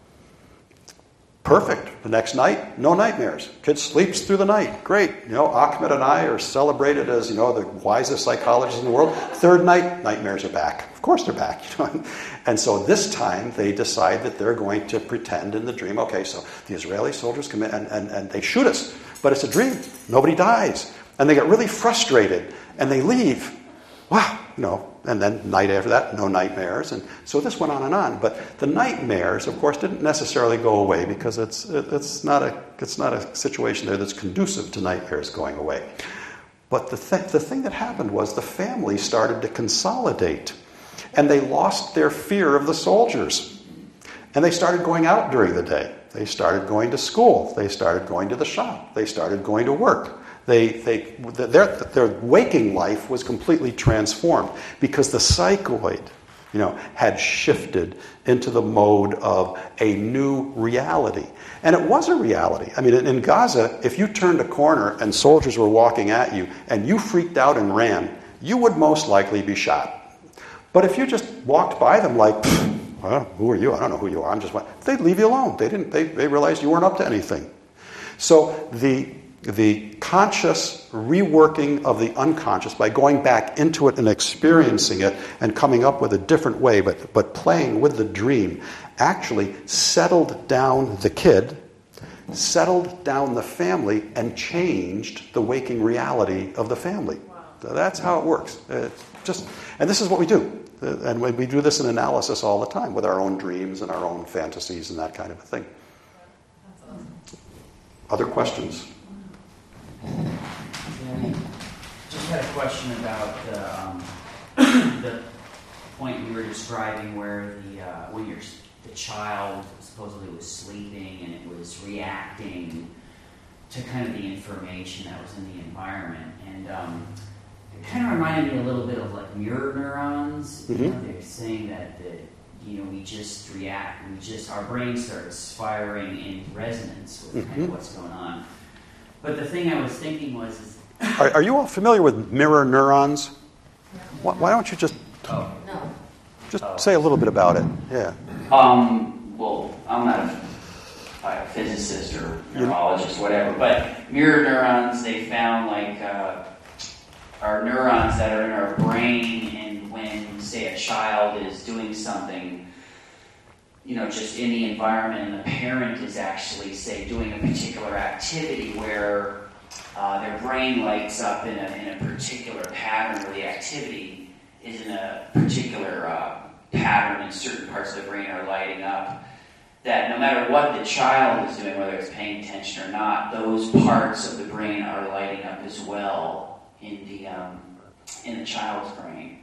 S3: Perfect. The next night, no nightmares. Kid sleeps through the night. Great. You know, Ahmed and I are celebrated as, you know, the wisest psychologists in the world. Third night, nightmares are back. Of course they're back. You know? And so this time they decide that they're going to pretend in the dream, okay, so the Israeli soldiers come in and, and, and they shoot us. But it's a dream. Nobody dies. And they get really frustrated and they leave. Wow. You know, and then night after that, no nightmares. And so this went on and on. But the nightmares, of course, didn't necessarily go away because it's it's not a it's not a situation there that's conducive to nightmares going away. But the th- the thing that happened was the family started to consolidate, and they lost their fear of the soldiers, and they started going out during the day. They started going to school. They started going to the shop. They started going to work. They, they, their, their waking life was completely transformed because the psychoid, you know, had shifted into the mode of a new reality. And it was a reality. I mean, in Gaza, if you turned a corner and soldiers were walking at you and you freaked out and ran, you would most likely be shot. But if you just walked by them like, well, who are you? I don't know who you are. I'm just, they'd leave you alone. They didn't. They, they realized you weren't up to anything. So the The conscious reworking of the unconscious by going back into it and experiencing it and coming up with a different way, but, but playing with the dream, actually settled down the kid, settled down the family, and changed the waking reality of the family. Wow. So that's how it works. Uh, just, and this is what we do. And we do this in analysis all the time with our own dreams and our own fantasies and that kind of a thing.
S5: That's awesome.
S3: Other questions?
S7: Yeah, just had a question about the, um, the point you were describing where the uh, when you're, the child supposedly was sleeping and it was reacting to kind of the information that was in the environment. And um, it kind of reminded me a little bit of like mirror neurons.
S3: Mm-hmm.
S7: You know, they're saying that the, you know, we just react, we just, our brain starts firing in resonance with kind
S3: Mm-hmm.
S7: of what's going on. But the thing I was thinking was, is,
S3: Are, are you all familiar with mirror neurons? Why, why don't you just
S7: oh,
S5: No.
S3: just
S7: Oh.
S3: say a little bit about it? Yeah.
S7: Um, well, I'm not a, a physicist or neurologist, whatever, but mirror neurons, they found like uh, are neurons that are in our brain, and when, say, a child is doing something, you know, just in the environment, and the parent is actually, say, doing a particular activity where uh, their brain lights up in a, in a particular pattern, where the activity is in a particular uh, pattern, and certain parts of the brain are lighting up, that no matter what the child is doing, whether it's paying attention or not, those parts of the brain are lighting up as well in the um, in the child's brain.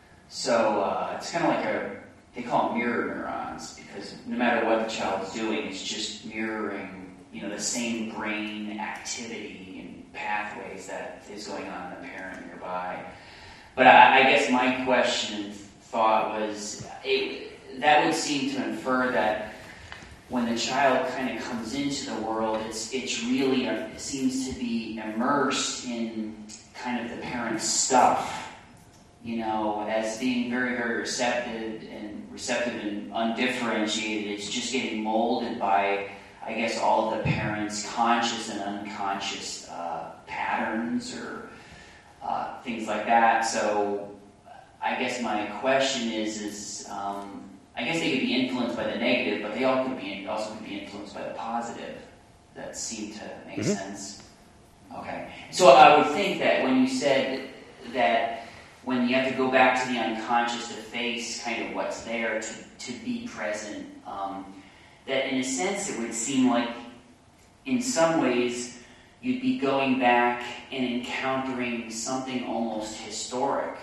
S7: So uh, it's kind of like a, they call them mirror neurons, because no matter what the child is doing, it's just mirroring, you know, the same brain activity and pathways that is going on in the parent nearby. But I, I guess my question and thought was, it, that would seem to infer that when the child kind of comes into the world, it's it's really, uh, it seems to be immersed in kind of the parent's stuff, you know, as being very, very receptive and receptive and undifferentiated. It's just getting molded by, I guess, all of the parents' conscious and unconscious uh, patterns or uh, things like that. So I guess my question is, is um, I guess they could be influenced by the negative, but they all could be also could be influenced by the positive. That seemed to make
S3: Mm-hmm.
S7: sense. Okay. So I would think that when you said that when you have to go back to the unconscious to face kind of what's there, to, to be present, um, that in a sense it would seem like in some ways you'd be going back and encountering something almost historic,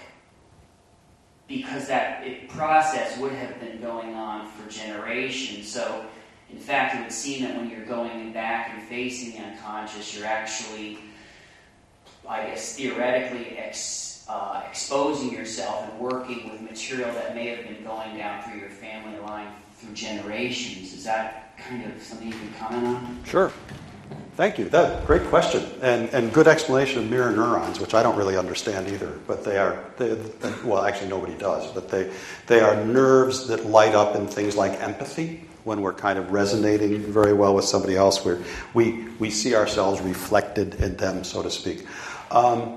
S7: because that it, process would have been going on for generations. So, in fact, it would seem that when you're going back and facing the unconscious, you're actually, I guess, theoretically ex, uh, exposing yourself and working with material that may have been going down through your family line through generations. Is that kind of something you can comment on?
S3: Sure. Thank you. That great question, and and good explanation of mirror neurons, which I don't really understand either. But they are, they, well, actually nobody does. But they they are nerves that light up in things like empathy when we're kind of resonating very well with somebody else. Where we we see ourselves reflected in them, so to speak. Um,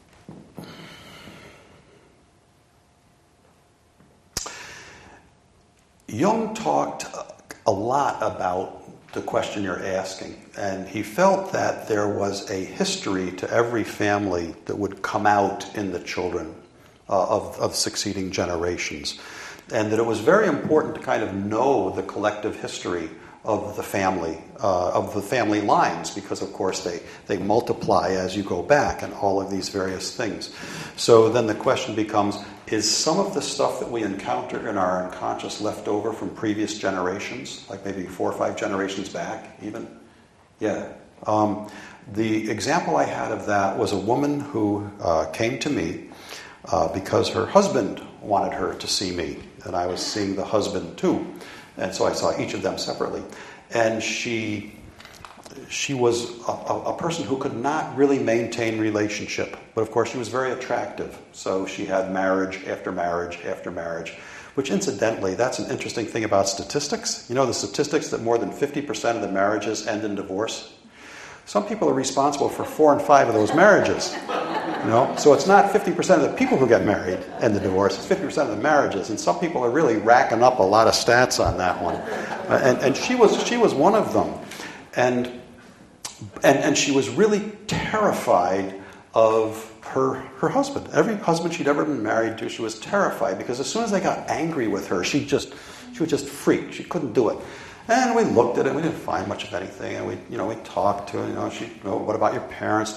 S3: Jung talked a lot about the question you're asking, and he felt that there was a history to every family that would come out in the children uh, of, of succeeding generations, and that it was very important to kind of know the collective history of the family, uh, of the family lines, because of course they, they multiply as you go back and all of these various things. So then the question becomes, is some of the stuff that we encounter in our unconscious left over from previous generations, like maybe four or five generations back even? Yeah. Um, the example I had of that was a woman who uh, came to me uh, because her husband wanted her to see me, and I was seeing the husband too. And so I saw each of them separately. And she she was a, a person who could not really maintain relationship. But of course she was very attractive. So she had marriage after marriage after marriage. Which incidentally, that's an interesting thing about statistics. You know the statistics that more than fifty percent of the marriages end in divorce? Some people are responsible for four and five of those marriages. You know, so it's not fifty percent of the people who get married and the divorce, it's fifty percent of the marriages. And some people are really racking up a lot of stats on that one. Uh, and and she was she was one of them. And and and she was really terrified of her her husband. Every husband she'd ever been married to, she was terrified because as soon as they got angry with her, she just she would just freak. She couldn't do it. And we looked at it, and we didn't find much of anything. And we, you know, we talked to her. You know, she, you know, what about your parents?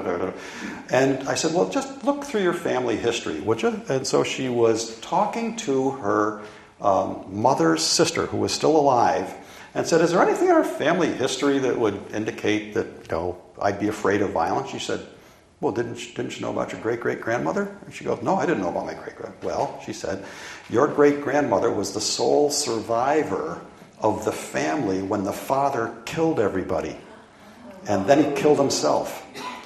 S3: And I said, well, just look through your family history, would you? And so she was talking to her um, mother's sister, who was still alive, and said, is there anything in our family history that would indicate that, you know, I'd be afraid of violence? She said, well, didn't you, didn't you know about your great-great-grandmother? And she goes, no, I didn't know about my great-grand. Well, she said, your great-grandmother was the sole survivor of the family when the father killed everybody. And then he killed himself.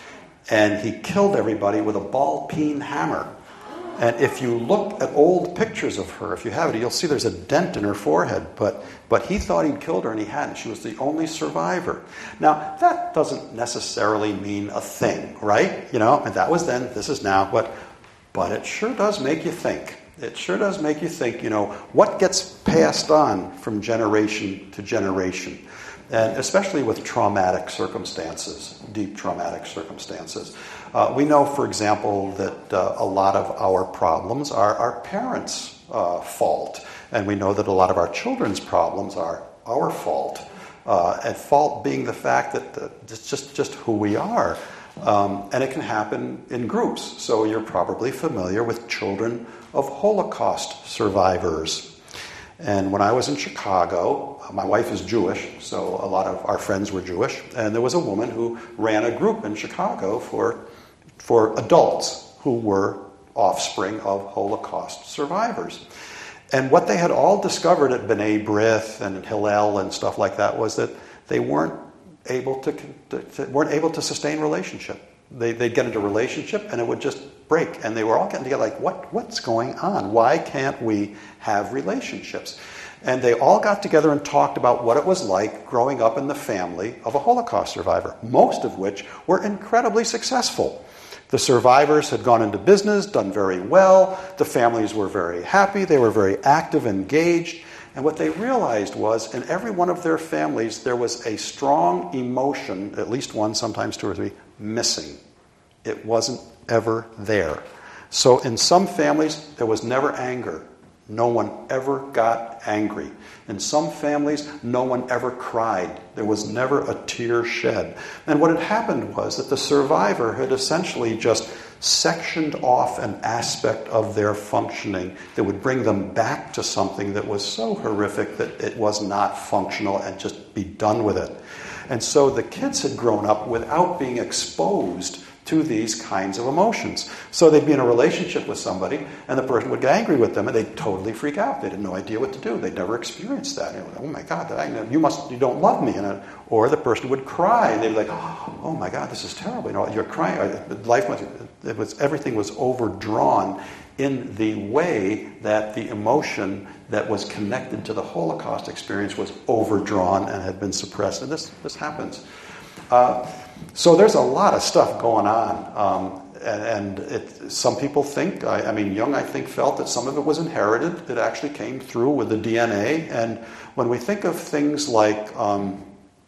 S3: And he killed everybody with a ball-peen hammer. And if you look at old pictures of her, if you have it, you'll see there's a dent in her forehead. But but he thought he'd killed her, and he hadn't. She was the only survivor. Now, that doesn't necessarily mean a thing, right? You know, and that was then, this is now. But, but it sure does make you think. It sure does make you think, you know, what gets passed on from generation to generation, and especially with traumatic circumstances, deep traumatic circumstances. Uh, we know, for example, that uh, a lot of our problems are our parents' uh, fault, and we know that a lot of our children's problems are our fault, uh, and fault being the fact that the, it's just, just who we are. Um, and it can happen in groups. So you're probably familiar with children of Holocaust survivors. And when I was in Chicago, my wife is Jewish, so a lot of our friends were Jewish, and there was a woman who ran a group in Chicago for, for adults who were offspring of Holocaust survivors. And what they had all discovered at B'nai B'rith and Hillel and stuff like that was that they weren't able to, to weren't able to sustain relationship. They, they'd get into a relationship and it would just break. And they were all getting together like, what, what's going on? Why can't we have relationships? And they all got together and talked about what it was like growing up in the family of a Holocaust survivor, most of which were incredibly successful. The survivors had gone into business, done very well. The families were very happy. They were very active, engaged. And what they realized was, in every one of their families, there was a strong emotion, at least one, sometimes two or three, missing. It wasn't ever there. So in some families, there was never anger. No one ever got angry. In some families, no one ever cried. There was never a tear shed. And what had happened was that the survivor had essentially just sectioned off an aspect of their functioning that would bring them back to something that was so horrific that it was not functional, and just be done with it. And so the kids had grown up without being exposed to these kinds of emotions. So they'd be in a relationship with somebody, and the person would get angry with them, and they'd totally freak out. They had no idea what to do. They'd never experienced that. Like, oh my God, you must, you don't love me. And, or the person would cry. They'd be like, oh my God, this is terrible. You know, you're crying. Life must, it was, everything was overdrawn in the way that the emotion that was connected to the Holocaust experience was overdrawn and had been suppressed. And this, this happens. Uh, so there's a lot of stuff going on. Um, and and it, some people think, I, I mean, Jung, I think, felt that some of it was inherited. It actually came through with the D N A. And when we think of things like, um,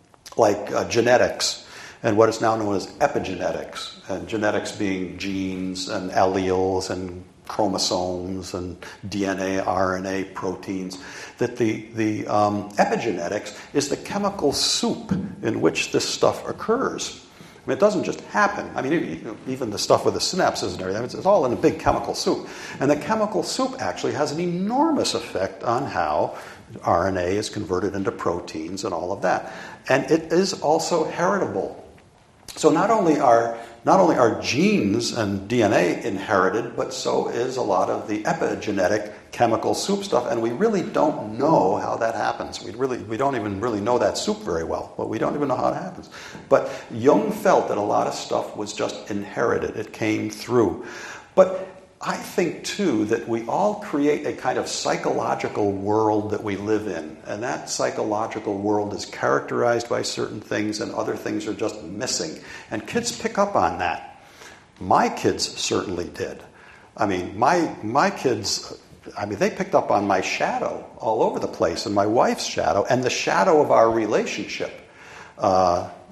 S3: like uh, genetics, and what is now known as epigenetics, and genetics being genes and alleles and chromosomes and D N A, R N A, proteins, that the, the um, epigenetics is the chemical soup in which this stuff occurs. I mean, it doesn't just happen. I mean, even the stuff with the synapses and everything, it's all in a big chemical soup. And the chemical soup actually has an enormous effect on how R N A is converted into proteins and all of that. And it is also heritable. So not only are not only are genes and D N A inherited, but so is a lot of the epigenetic chemical soup stuff, and we really don't know how that happens. We really we don't even really know that soup very well, but we don't even know how it happens. But Jung felt that a lot of stuff was just inherited. It came through. But I think, too, that we all create a kind of psychological world that we live in, and that psychological world is characterized by certain things, and other things are just missing. And kids pick up on that. My kids certainly did. I mean, my my kids, I mean, they picked up on my shadow all over the place, and my wife's shadow, and the shadow of our relationship. Uh,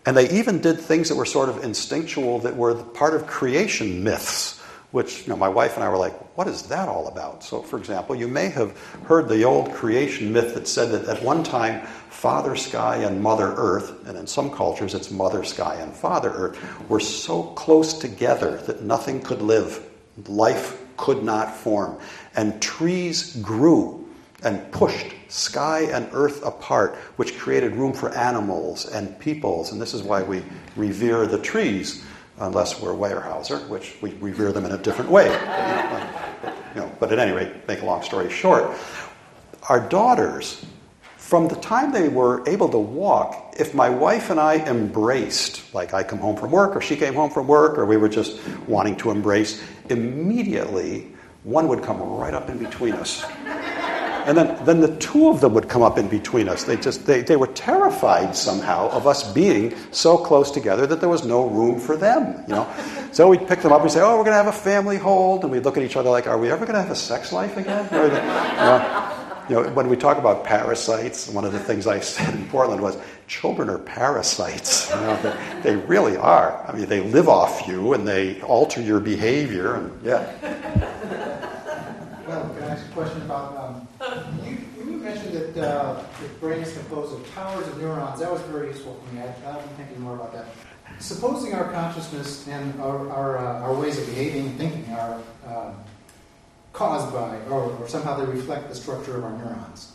S3: And they even did things that were sort of instinctual, that were part of creation myths, which, you know, my wife and I were like, what is that all about? So, for example, you may have heard the old creation myth that said that at one time, Father Sky and Mother Earth, and in some cultures it's Mother Sky and Father Earth, were so close together that nothing could live. Life could not form. And trees grew and pushed sky and earth apart, which created room for animals and peoples. And this is why we revere the trees, unless we're Weyerhaeuser, which we revere them in a different way. But, you know, but at any rate, make a long story short, our daughters, from the time they were able to walk, if my wife and I embraced, like I come home from work, or she came home from work, or we were just wanting to embrace, immediately one would come right up in between us. And then, then the two of them would come up in between us. They just they, they were terrified somehow of us being so close together that there was no room for them, you know. So we'd pick them up and say, oh, we're going to have a family hold. And we'd look at each other like, are we ever going to have a sex life again? Or, you know, you know, when we talk about parasites, one of the things I said in Portland was, children are parasites. You know, they, they really are. I mean, they live off you and they alter your behavior. And yeah.
S8: Well, can I ask a question about, um, you, you mentioned that uh, the brain is composed of towers of neurons. That was very useful for me. I, I've been thinking more about that. Supposing our consciousness and our our, uh, our ways of behaving and thinking are uh, caused by, or, or somehow they reflect the structure of our neurons,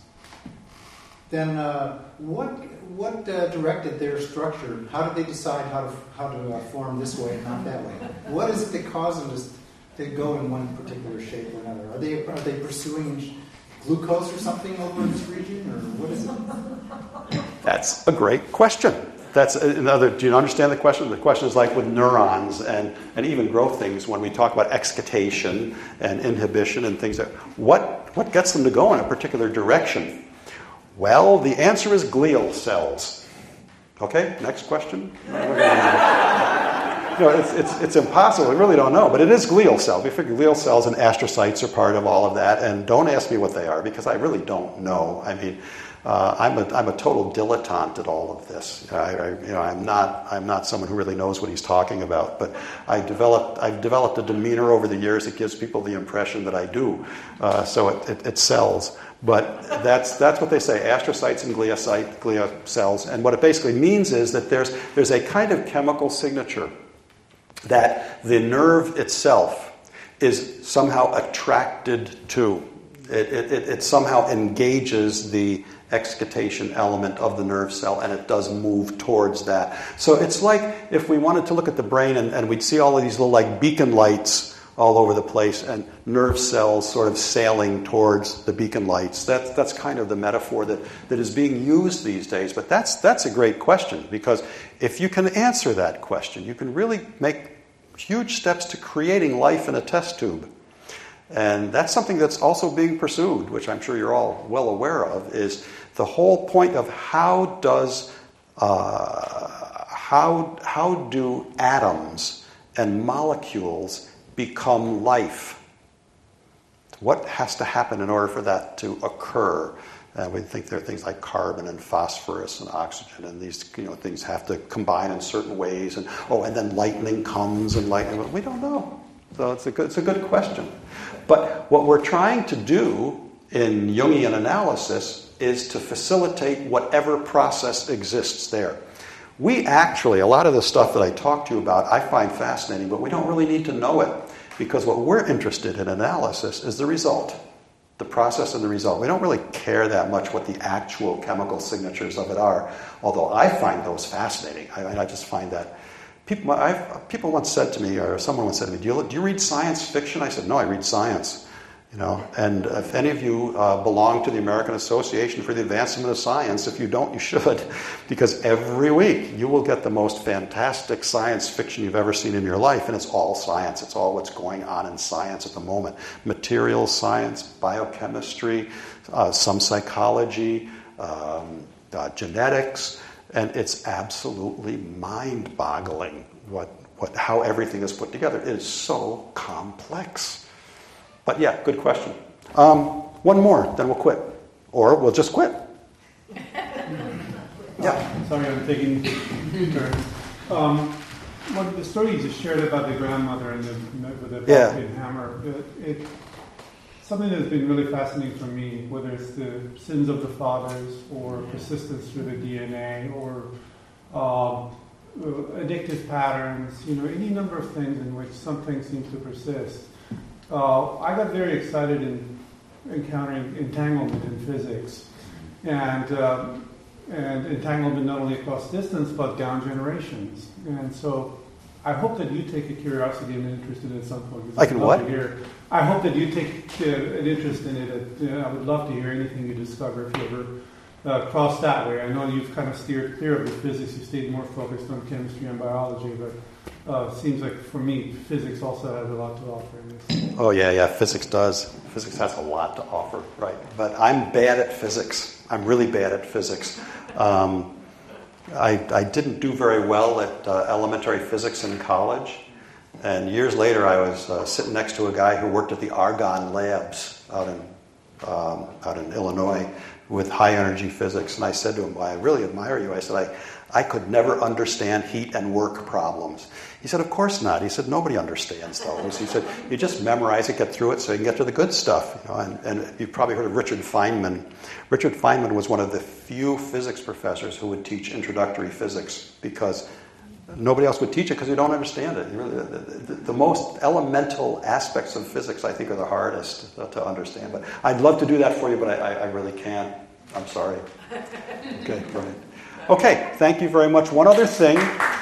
S8: then uh, what what uh, directed their structure? How did they decide how to how to uh, form this way and not that way? What is it that caused them to They go in one particular shape or another? Are they are they pursuing glucose or something over in this region, or what is it?
S3: That's a great question. That's another. Do you understand the question? The question is like with neurons and, and even growth things. When we talk about excitation and inhibition and things, that what what gets them to go in a particular direction? Well, the answer is glial cells. Okay, next question. You know, it's, it's, it's impossible. We really don't know. But it is glial cells. We figure glial cells and astrocytes are part of all of that. And don't ask me what they are, because I really don't know. I mean, uh, I'm, a, I'm a total dilettante at all of this. I, I, you know, I'm not, I'm not someone who really knows what he's talking about. But I developed, I've developed a demeanor over the years that gives people the impression that I do. Uh, so it, it, it sells. But that's that's what they say, astrocytes and gliocyte, glia cells. And what it basically means is that there's there's a kind of chemical signature that the nerve itself is somehow attracted to. It, it, it somehow engages the excitation element of the nerve cell, and it does move towards that. So it's like if we wanted to look at the brain and, and we'd see all of these little like beacon lights all over the place and nerve cells sort of sailing towards the beacon lights. That's, that's kind of the metaphor that, that is being used these days. But that's, that's a great question, because if you can answer that question, you can really make huge steps to creating life in a test tube. And that's something that's also being pursued, which I'm sure you're all well aware of, is the whole point of how does uh, how how do atoms and molecules become life? What has to happen in order for that to occur? Uh, we think there are things like carbon and phosphorus and oxygen, and these you know things have to combine in certain ways. And oh, and then lightning comes, and lightning. We don't know. So it's a good, it's a good question. But what we're trying to do in Jungian analysis is to facilitate whatever process exists there. We actually, a lot of the stuff that I talked to you about, I find fascinating, but we don't really need to know it, because what we're interested in analysis is the result. The process and the result. We don't really care that much what the actual chemical signatures of it are, although I find those fascinating. I, I just find that people. I've, people once said to me, or someone once said to me, "Do you, do you read science fiction?" I said, "No, I read science." You know, and if any of you uh, belong to the American Association for the Advancement of Science, if you don't, you should, because every week you will get the most fantastic science fiction you've ever seen in your life, and it's all science. It's all what's going on in science at the moment. Materials science, biochemistry, uh, some psychology, um, uh, genetics, and it's absolutely mind-boggling what, what, how everything is put together. It is so complex. But yeah, good question. Um, one more, then we'll quit. Or we'll just quit. Yeah.
S4: Uh, sorry, I'm taking turns. Um, one of the story you just shared about the grandmother and the with the
S3: Yeah.
S4: Vulcan hammer, it, it something that's been really fascinating for me, whether it's the sins of the fathers or persistence through the D N A or uh, addictive patterns, you know, any number of things in which something seems to persist. Uh, I got very excited in encountering entanglement in physics, and um, and entanglement not only across distance but down generations. And so I hope that you take a curiosity and an interest in it at some point.
S3: I can what?
S4: Hear. I hope that you take uh, an interest in it. Uh, I would love to hear anything you discover if you ever uh, cross that way. I know you've kind of steered clear of the physics. You stayed more focused on chemistry and biology, but uh, it seems like for me, physics also has a lot to offer in this.
S3: Oh, yeah, yeah, physics does. Physics has a lot to offer, right. But I'm bad at physics. I'm really bad at physics. Um, I, I didn't do very well at uh, elementary physics in college. And years later, I was uh, sitting next to a guy who worked at the Argonne Labs out in, um, out in Illinois with high-energy physics. And I said to him, well, I really admire you. I said, I, I could never understand heat and work problems. He said, of course not. He said, nobody understands those. He said, you just memorize it, get through it so you can get to the good stuff. You know, and, and you've probably heard of Richard Feynman. Richard Feynman was one of the few physics professors who would teach introductory physics because nobody else would teach it because you don't understand it. Really, the, the, the most elemental aspects of physics, I think, are the hardest to, to understand. But I'd love to do that for you, but I, I, I really can't. I'm sorry. Okay, right. Okay, thank you very much. One other thing.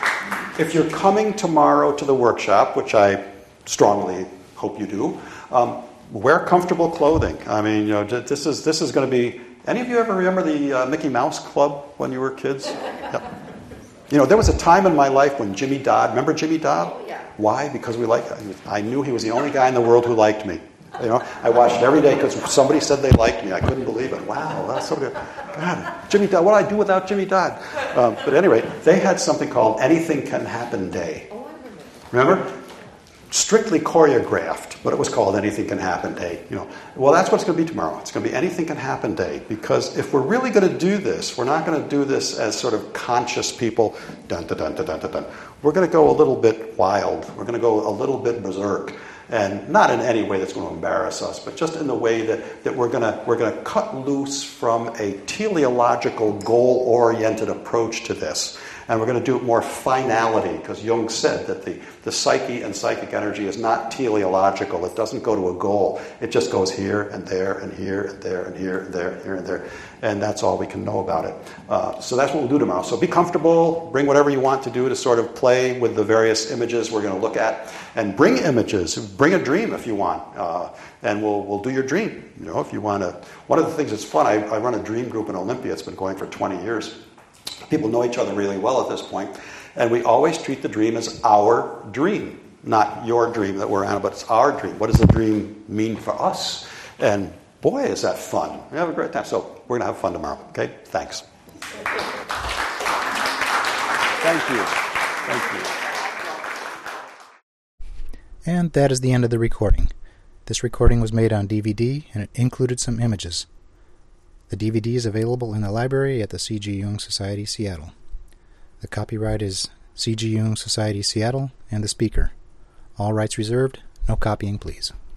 S3: If you're coming tomorrow to the workshop, which I strongly hope you do, um, wear comfortable clothing. I mean, you know, this is this is going to be. Any of you ever remember the uh, Mickey Mouse Club when you were kids? Yeah. You know, there was a time in my life when Jimmy Dodd. Remember Jimmy Dodd?
S2: Oh, yeah.
S3: Why? Because we liked. I knew he was the only guy in the world who liked me. You know, I watched it every day because somebody said they liked me. I couldn't believe it. Wow, that's so good. God, Jimmy Dodd. What do I do without Jimmy Dodd? Um, but anyway, they had something called Anything Can Happen Day. Remember? Strictly choreographed, but it was called Anything Can Happen Day. You know, well, that's what it's going to be tomorrow. It's going to be Anything Can Happen Day because if we're really going to do this, we're not going to do this as sort of conscious people. Dun dun dun dun dun dun. dun. We're going to go a little bit wild. We're going to go a little bit berserk. And not in any way that's going to embarrass us, but just in the way that, that we're going to we're going to cut loose from a teleological, goal-oriented approach to this. And we're going to do it more finality, because Jung said that the, the psyche and psychic energy is not teleological. It doesn't go to a goal. It just goes here and there and here and there and here and there and here and there. And that's all we can know about it. Uh, so that's what we'll do tomorrow. So be comfortable. Bring whatever you want to do to sort of play with the various images we're going to look at. And bring images. Bring a dream if you want. Uh, and we'll we'll do your dream. You know, if you want to. One of the things that's fun, I, I run a dream group in Olympia. It's been going for twenty years. People know each other really well at this point. And we always treat the dream as our dream. Not your dream that we're on, but it's our dream. What does the dream mean for us? And boy, is that fun. We have a great time. So we're going to have fun tomorrow. Okay? Thanks. Thank you. Thank you.
S1: And that is the end of the recording. This recording was made on D V D, and it included some images. The D V D is available in the library at the C G. Jung Society, Seattle. The copyright is C G. Jung Society, Seattle, and the speaker. All rights reserved. No copying, please.